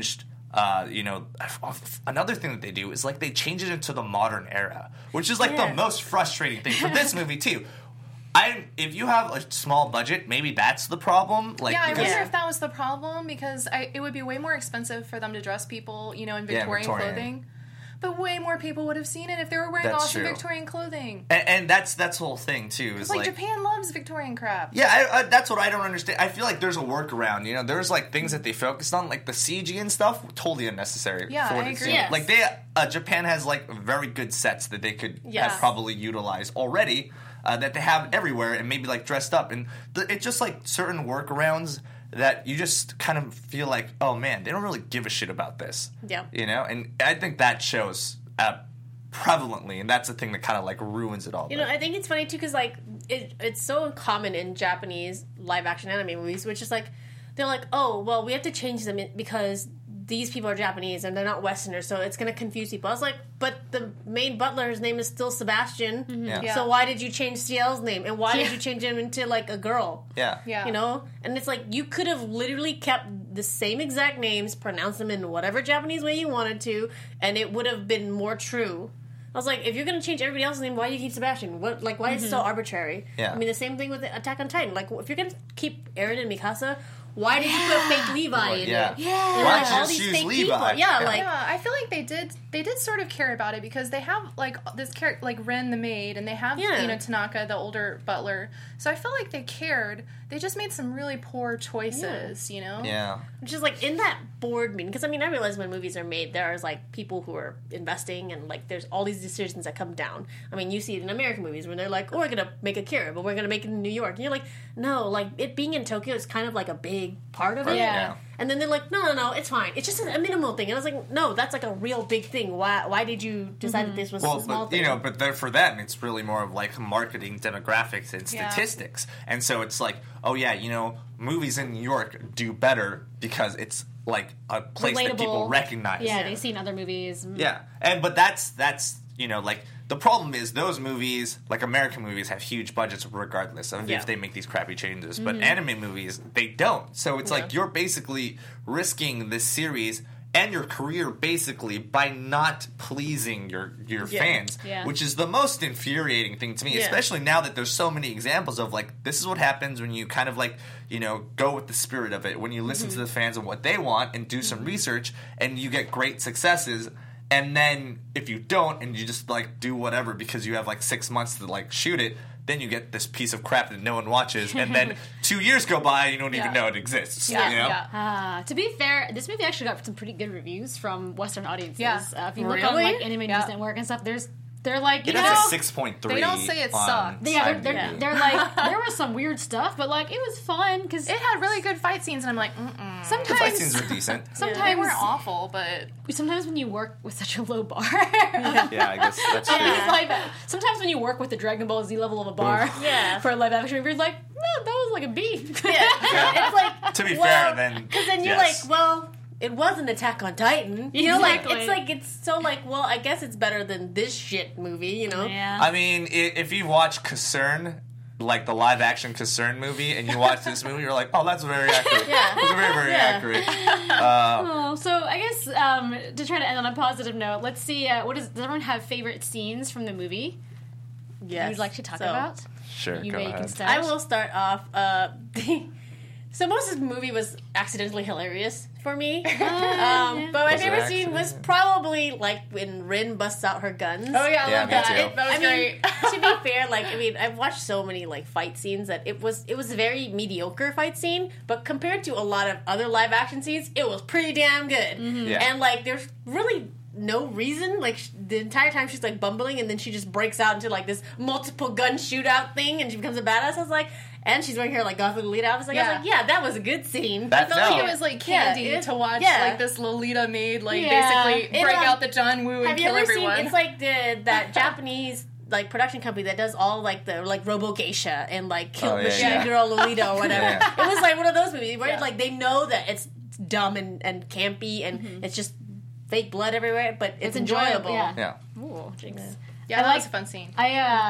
Uh, you know, another thing that they do is like they change it into the modern era, which is like Yeah. the most frustrating thing for this movie too. I if you have a small budget, maybe that's the problem. Like, Yeah, I because- wonder if that was the problem because I, it would be way more expensive for them to dress people, you know, in Yeah, Victorian, Victorian. clothing. But way more people would have seen it if they were wearing That's awesome true. Victorian clothing. and, and that's that's the whole thing too. Is It's like, Japan loves Victorian crap. Yeah, I, I, that's what I don't understand. I feel like there's a workaround. You know, there's like things that they focused on, like the C G and stuff, totally unnecessary. Yeah, for what I it's agree. doing. Yes. Like they, uh, Japan has like very good sets that they could Yes. have probably utilized already. Uh, that they have everywhere and maybe like dressed up, and the, it's just like certain workarounds that you just kind of feel like, oh man, they don't really give a shit about this. Yeah. You know, and I think that shows uh, prevalently, and that's the thing that kind of like ruins it all. You know, I think it's funny too because like it, it's so common in Japanese live action anime movies, which is like they're like, oh, well, we have to change them in- because these people are Japanese and they're not Westerners, so it's going to confuse people. I was like, but the main butler's name is still Sebastian, Yeah. Yeah. so why did you change C L's name and why Yeah. did you change him into like a girl? yeah. Yeah. You know, and it's like you could have literally kept the same exact names, pronounced them in whatever Japanese way you wanted to, and it would have been more true. I was like, if you're gonna change everybody else's name, why do you keep Sebastian? What, like, why is it so arbitrary? Yeah. I mean, the same thing with Attack on Titan. Like, if you're gonna keep Eren and Mikasa, why did you put fake Levi in Yeah. it? Yeah. And, Why like, don't you all just these use fake Levi? people. Yeah, Yeah. like Yeah, I feel like they did. They did sort of care about it because they have like this character, like Ren the maid, and they have Yeah. you know Tanaka, the older butler. So I feel like they cared. They just made some really poor choices, you know. Yeah. just like in that board meeting, because I mean, I realize when movies are made, there's like people who are investing, and like there's all these decisions that come down. I mean, you see it in American movies when they're like, "Oh, we're gonna make Akira, but we're gonna make it in New York," and you're like, "No, like it being in Tokyo is kind of like a big part of it." Yeah. And then they're like, "No, no, no, it's fine. It's just a minimal thing." And I was like, "No, that's like a real big thing. Why? Why did you decide that this was Well, a small but, thing?" you know, but there, for them, it's really more of like marketing, demographics, and Yeah. statistics. And so it's like, oh yeah, you know, movies in New York do better because it's like a place that people Relatable. recognize. Yeah, they've seen other movies. Yeah, and but that's that's you know like the problem is those movies, like American movies, have huge budgets regardless of Yeah. if they make these crappy changes. But anime movies, they don't. So it's like Yeah. you're basically risking this series and your career basically by not pleasing your your Yeah. fans, Yeah. which is the most infuriating thing to me, Yeah. especially now that there's so many examples of like this is what happens when you kind of like you know go with the spirit of it, when you listen Mm-hmm. to the fans and what they want and do some research and you get great successes. And then if you don't and you just like do whatever because you have like six months to like shoot it, then you get this piece of crap that no one watches, and then two years go by and you don't even Yeah. know it exists. Yeah, you know? yeah. Uh, to be fair, this movie actually got some pretty good reviews from Western audiences. Yeah. Uh, if you look on Really? like Anime Yeah. News Network and stuff, there's they're like you It know. has a six point three. They don't say it sucked. Yeah, they're, they're, Yeah. they're like there was some weird stuff, but like it was fun because It had really good fight scenes, and I'm like, mm-mm. The sometimes fight scenes were decent. They sometimes weren't awful, but sometimes when you work with such a low bar, Yeah, I guess that's true. it's like that. Sometimes when you work with the Dragon Ball Z level of a bar, Oof. Yeah. for a live action movie, you're like, no, that was like a B. Yeah. It's like To be well, fair, then because then you're yes. like, well, it was an Attack on Titan. You know, like Exactly. it's like it's so like, well, I guess it's better than this shit movie. You know? Yeah. I mean, i- if you watch Concern, like the live action Concern movie, and you watch this movie, you're like, oh, that's very accurate. Yeah. It's very, very Yeah. accurate. Uh, Oh, so I guess um, to try to end on a positive note, let's see. Uh, what is, does everyone have favorite scenes from the movie Yes. you'd like to talk So, about? sure, You go may can ahead. start. I will start off. Uh, so most of the movie was accidentally hilarious for me. um, but my Was it favorite scene was accident? probably like when Rin busts out her guns. oh yeah, I Yeah, love me that. too. It, that was I mean, great. to be fair, like I mean, I've watched so many like fight scenes that it was it was a very mediocre fight scene, but compared to a lot of other live action scenes, it was pretty damn good. Yeah. And like, there's really no reason. Like sh- the entire time she's like bumbling, and then she just breaks out into like this multiple gun shootout thing, and she becomes a badass. I was like, and she's wearing her like Gothic Lolita. I was like, I Yeah. was like, yeah, that was a good scene. That- I felt like no. it was like Yeah, candy it- to watch yeah. like this Lolita maid like Yeah. basically It, break um, out the John Woo and Have you kill ever everyone. seen? It's like the that Japanese like production company that does all like the like Robo Geisha and like Kill Oh, yeah, Machine yeah. Girl Lolita or whatever. Yeah. It was like one of those movies where Yeah. like they know that it's dumb and, and campy and it's just fake blood everywhere, but it's, It's enjoyable, enjoyable. yeah. Yeah. Ooh, jinx. yeah, I that like- was a fun scene. I uh,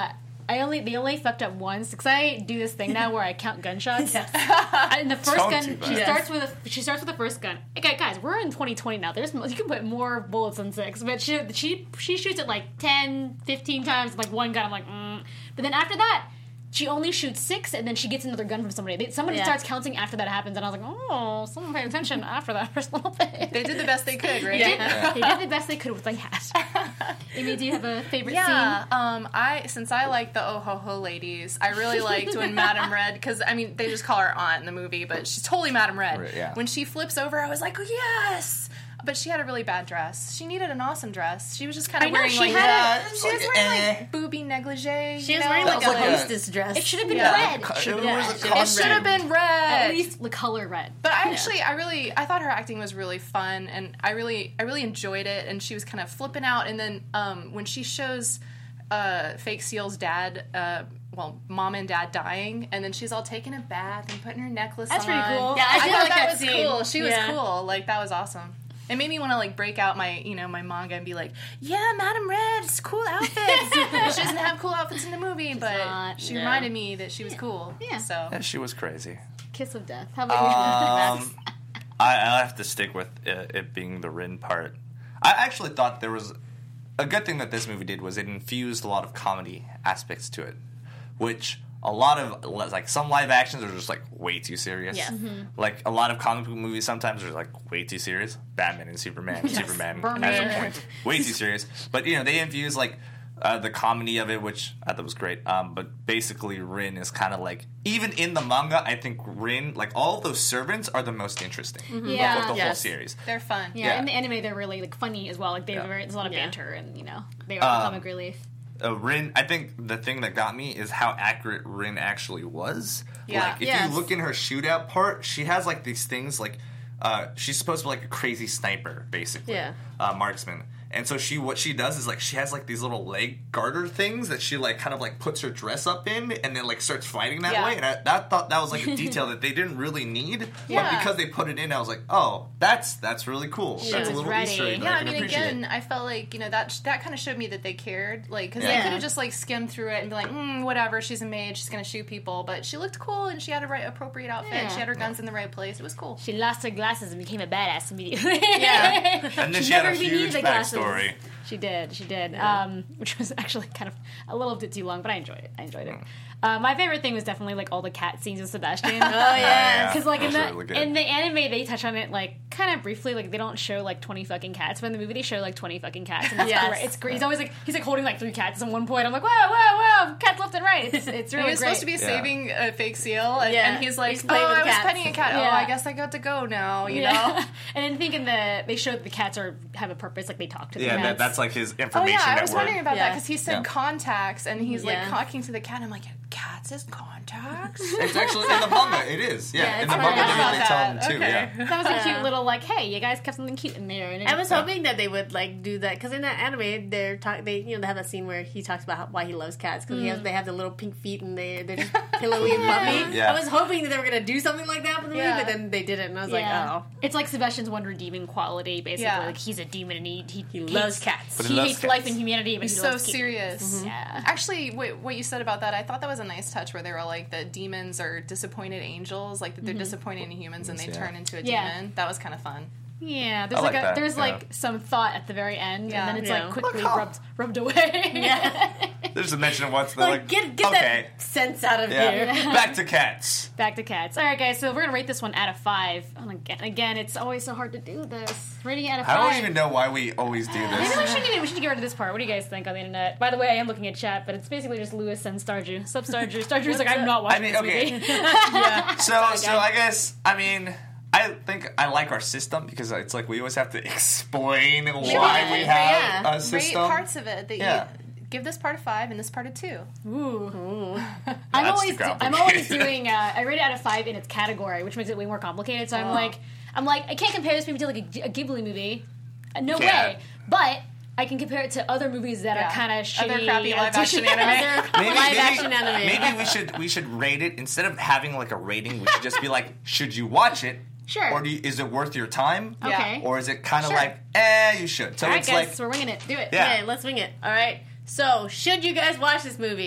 I only they only fucked up once because I do this thing now where I count gunshots. I- In the first Don't gun, do that. she Yes. starts with a, she starts with the first gun. Okay, guys, we're in twenty twenty now. There's you can put more bullets than six, but she she she shoots it like ten, fifteen times with like one gun. I'm like, mm. But then after that, she only shoots six, and then she gets another gun from somebody. They, somebody Yeah. starts counting after that happens, and I was like, oh, someone paid attention after that first little bit. They did the best they could, right? Yeah. They did the best they could with what they had. Amy, do you have a favorite Yeah, scene? um, I since I like the Oh Ho Ho ladies, I really liked when Madame Red, because I mean they just call her aunt in the movie, but she's totally Madame Red. Right, yeah. When she flips over, I was like, oh, yes. But she had a really bad dress. She needed an awesome dress. She was just kind I of know, wearing she like had Yeah, she it's was like, wearing eh. like booby negligee. She you was know? wearing That like was a like a- hostess dress. It should have been Yeah. red. It Should was have a been- color It should have been red. At least the color red. But I actually, I really, I thought her acting was really fun, and I really, I really enjoyed it. And she was kind of flipping out. And then um, when she shows uh, Fake Seal's dad, uh, well, mom and dad dying, and then she's all taking a bath and putting her necklace That's on. pretty cool. Yeah, I I did thought like that that was scene. cool. She was Yeah. cool. Like that was awesome. It made me want to like break out my, you know, my manga and be like, yeah, Madame Red, it's cool outfits. She doesn't have cool outfits in the movie, but not, she no. reminded me that she was cool. Yeah. So Yeah, she was crazy. Kiss of death. How about Um, I, I have to stick with it, it being the Rin part. I actually thought there was a good thing that this movie did was it infused a lot of comedy aspects to it, which a lot of like some live actions are just like way too serious. Yeah. Like a lot of comic book movies sometimes are like way too serious. Batman and Superman, Superman Burn at it. some point way too serious. But you know they infuse like. Uh, the comedy of it, which I thought was great, um, but basically Rin is kind of like even in the manga. I think Rin, like all of those servants, are the most interesting Yeah. of the whole Yes. series. they're fun. Yeah, Yeah. in the anime they're really like funny as well. Like they Yeah. there's a lot of Yeah. banter and you know they are Um, comic relief. Uh, Rin, I think the thing that got me is how accurate Rin actually was. Yeah. Like if Yes. you look in her shootout part, she has like these things like uh, she's supposed to be like a crazy sniper, basically. Yeah. Uh, marksman. And so she, what she does is like she has like these little leg garter things that she like kind of like puts her dress up in, and then like starts fighting that Yeah. way. And I that thought that was like a detail that they didn't really need, Yeah. but because they put it in, I was like, oh, that's that's really cool. She That's a was little ready. Easter egg. that Yeah, I can mean, appreciate. again, I felt like you know that that kind of showed me that they cared, like because Yeah. they could have just like skimmed through it and be like, mm, whatever, she's a maid, she's gonna shoot people, but she looked cool and she had a right appropriate outfit, Yeah. she had her guns in the right place, it was cool. She lost her glasses and became a badass immediately. Yeah. And then She she, had a never even huge needed the glasses. backstory. She did, she did. Um, which was actually kind of a little bit too long, but I enjoyed it. I enjoyed it. Uh, my favorite thing was definitely like all the cat scenes with Sebastian. Oh yeah. Because like in Those the are really good. in the anime they touch on it like kind of briefly, like they don't show like twenty fucking cats, but in the movie they show like twenty fucking cats. And it's Yes. great. It's great. He's always like he's like holding like three cats at one point. I'm like whoa whoa whoa, cats left and right. It's it's He really was great. supposed to be saving a fake seal, and, Yeah. and he's like, He's "Oh, playing with I was cats." petting a cat. Yeah. Oh, I guess I got to go now." You yeah. know? And then I think in the they show that the cats are have a purpose, like they talk to the Yeah, cats. that, that's like his Oh information yeah, I was network. wondering about Yeah. that because he said Yeah. contacts, and he's Yeah. like talking to the cat. I'm like, cats as contacts. It's actually in the manga. It is. Yeah, Yeah, in it's the fine. manga I they, they forgot tell him about too. that. Yeah. That was a Yeah. cute little like, hey, you guys kept something cute in there. And I was hoping that they would like do that because in that anime, they're talk. They you know they have that scene where he talks about how, why he loves cats because he has they have the little pink feet and they they're just pillowy and fluffy. Yeah. I was hoping that they were gonna do something like that for the movie, Yeah. but then they didn't. And I was yeah. like, oh, It's like Sebastian's one redeeming quality, basically. Yeah. Like he's a demon and he he, he hates- loves cats. But He, he loves hates cats. life and humanity, but He's he so loves cats. serious. Yeah. Actually, what, what you said about that, I thought that was a nice touch where they were like the demons are disappointed angels, like that they're disappointed in humans and they Yeah. turn into a Yeah. demon. That was kind of fun. Yeah, there's I like, like a that, there's yeah. like some thought at the very end, Yeah. and then it's Yeah. like quickly Look how- rubbed rubbed away. Yeah. There's a mention of once. They're like, like, get get okay, that sense out of yeah, here. back to cats. Back to cats. All right, guys. So we're gonna rate this one out of five. And again, again, it's always so hard to do this. Rating it out of I five. don't even know why we always do Maybe we this. should even we should get rid of this part. What do you guys think on the internet? By the way, I am looking at chat, but it's basically just Lewis and Stardew. Sup, Stardew? Stardew's like, I'm not watching I mean, this okay. movie. Yeah. So, so I guess I mean. I think I like our system because it's like we always have to explain why Yeah, we have yeah. a Rate system. parts of it that Yeah. you give this part a five and this part a two. Ooh. I'm That's always too do, I'm always complicated. doing uh, I rate it out of five in its category, which makes it way more complicated. So I'm like I'm like I can't compare this movie to like a, a Ghibli movie. Uh, no Yeah. way. But I can compare it to other movies that Yeah. are kind of shitty. Other crappy live adaptation- action anime. Other- Maybe, Live maybe, action anime. maybe we should we should rate it instead of having like a rating. We should just be like, should you watch it? Sure. Or do you, is it worth your time? Okay. Or is it kind of Sure. like, eh, you should. So All right, it's guys, like, we're winging it. Do it. Yeah. Okay, let's wing it. All right. So, should you guys watch this movie?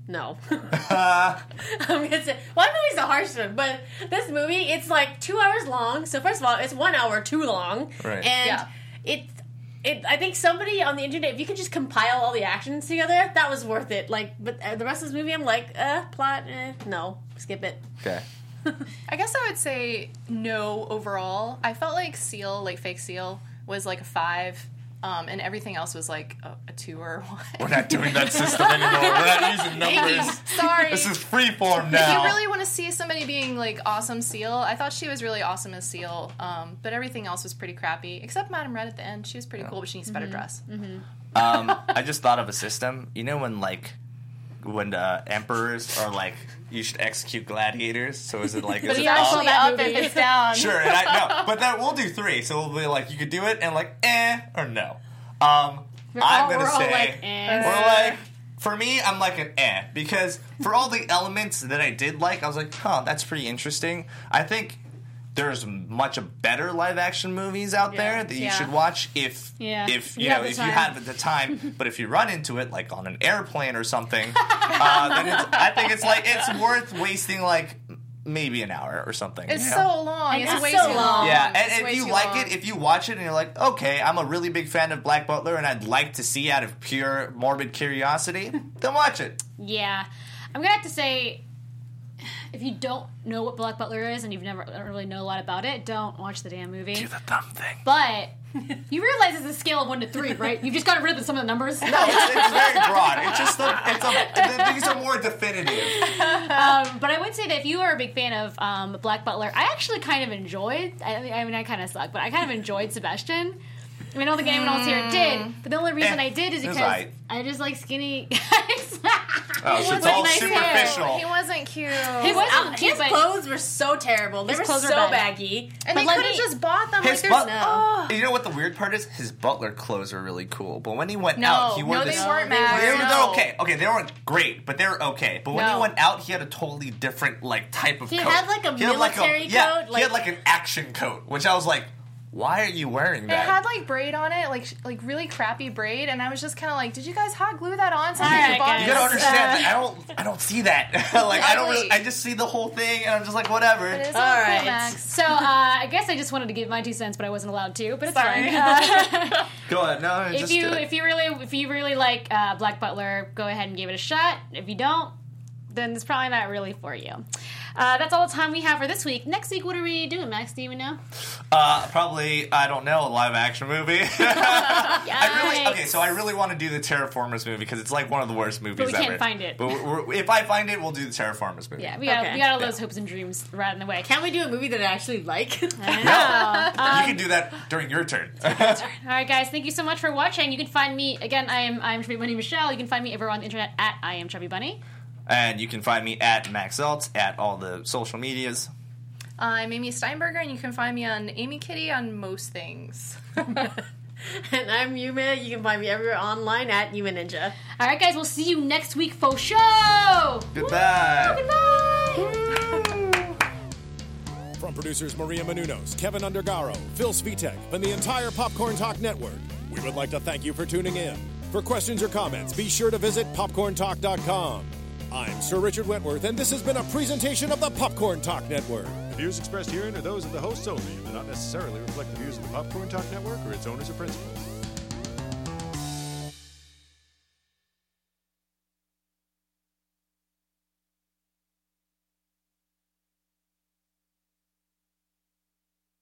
No. I'm gonna say one movie's the harsh one, but this movie, it's like two hours long. So first of all, it's one hour too long, Right. and Yeah. it, it. I think somebody on the internet, if you could just compile all the actions together, that was worth it. Like, but uh, the rest of this movie, I'm like, uh, plot, eh, no, skip it. Okay. I guess I would say no overall. I felt like Seal, like Fake Seal, was like a five, um, and everything else was like a, a two or a one. We're not doing that system anymore. We're not using numbers. Sorry. This is freeform If now. you really want to see somebody being like awesome Seal, I thought she was really awesome as Seal, um, but everything else was pretty crappy, except Madame Red at the end. She was pretty cool, but she needs a better dress. Um, I just thought of a system. You know when like when uh, emperors are like, you should execute gladiators. So is it like? Is it yeah, I saw up? that up movie. if it's down. Sure, and I no, but then we'll do three. So we'll be like, you could do it, and like, eh or no. Um, We're I'm all- gonna we're all say like, eh. we're like. For me, I'm like an eh, because for all the elements that I did like, I was like, huh, that's pretty interesting. I think there's much better live action movies out there that you Yeah. should watch if Yeah. if You you have know the if you time. have the time. But if you run into it like on an airplane or something, uh, then it's, I think it's like it's worth wasting like maybe an hour or something. It's you know? so long. And It's, it's way so too long. long. Yeah, It's and way if you too like long. it, if you watch it and you're like, okay, I'm a really big fan of Black Butler and I'd like to see out of pure morbid curiosity, then watch it. Yeah. I'm gonna have to say, if you don't know what Black Butler is and you've never don't really know a lot about it, don't watch the damn movie. Do the thumb thing. But you realize it's a scale of one to three, right? You've just got rid of some of the numbers. No, it's, it's very broad. It's just the, it's a, these are more definitive. Um, but I would say that if you are a big fan of um, Black Butler, I actually kind of enjoyed. I, mean, I mean, I kind of suck, but I kind of enjoyed Sebastian. I mean, I don't think anyone else here did. But the only reason Eh, I did is it was because aight. I just like skinny guys. Oh, so it's wasn't all nice hair. superficial. He wasn't cute. He wasn't Um, cute, his but clothes were so terrible. They His were clothes so were bad. baggy. and but they let could have me- just bought them. His like, but- there's oh. You know what the weird part is? His Butler clothes are really cool, but when he went No, out, he wore no, this. they weren't, they Max. They were, No. they're okay. Okay, they weren't great, but they were okay. But when he No. went out, he had a totally different like type of He coat. had, like, a He had, like, military yeah, coat, he like- had like an action coat, which I was like, why are you wearing It that? had like braid on it, like sh- like really crappy braid, and I was just kind of like, did you guys hot glue that on? So All that right, your boss- You gotta guys. understand that I don't I don't see that. like I don't Ugly. really, I just see the whole thing and I'm just like whatever. It is All all cool, right. Max. So uh, I guess I just wanted to give my two cents, but I wasn't allowed to. But it's Sorry. fine. Uh, Go ahead. No, if just you do it. if you really if you really like uh, Black Butler, go ahead and give it a shot. If you don't, then it's probably not really for you. Uh, that's all the time we have for this week. Next week, what are we doing, Max? Do you even know? Uh, probably I don't know a live action movie. I really okay. So I really want to do the Terraformers movie because it's like one of the worst movies But we ever. can't find it. But we're, we're, if I find it, we'll do the Terraformers movie. Yeah, we got Okay. we got all those hopes and dreams right in the way. Can we do a movie that I actually like? I know. Um, you can do that during your turn. All right, guys. Thank you so much for watching. You can find me again. I am I am Chubby Bunny Michelle. You can find me everywhere on the internet at I am Chubby Bunny. And you can find me at Max Eltz at all the social medias. I'm Amy Steinberger, and you can find me on Amy Kitty on most things. And I'm Yuma. You can find me everywhere online at Yuma Ninja. All right, guys. We'll see you next week for show. Goodbye. Goodbye. From producers Maria Menounos, Kevin Undergaro, Phil Svitek, and the entire Popcorn Talk Network, we would like to thank you for tuning in. For questions or comments, be sure to visit popcorn talk dot com. I'm Sir Richard Wentworth, and this has been a presentation of the Popcorn Talk Network. The views expressed herein are those of the hosts only and do not necessarily reflect the views of the Popcorn Talk Network or its owners or principals.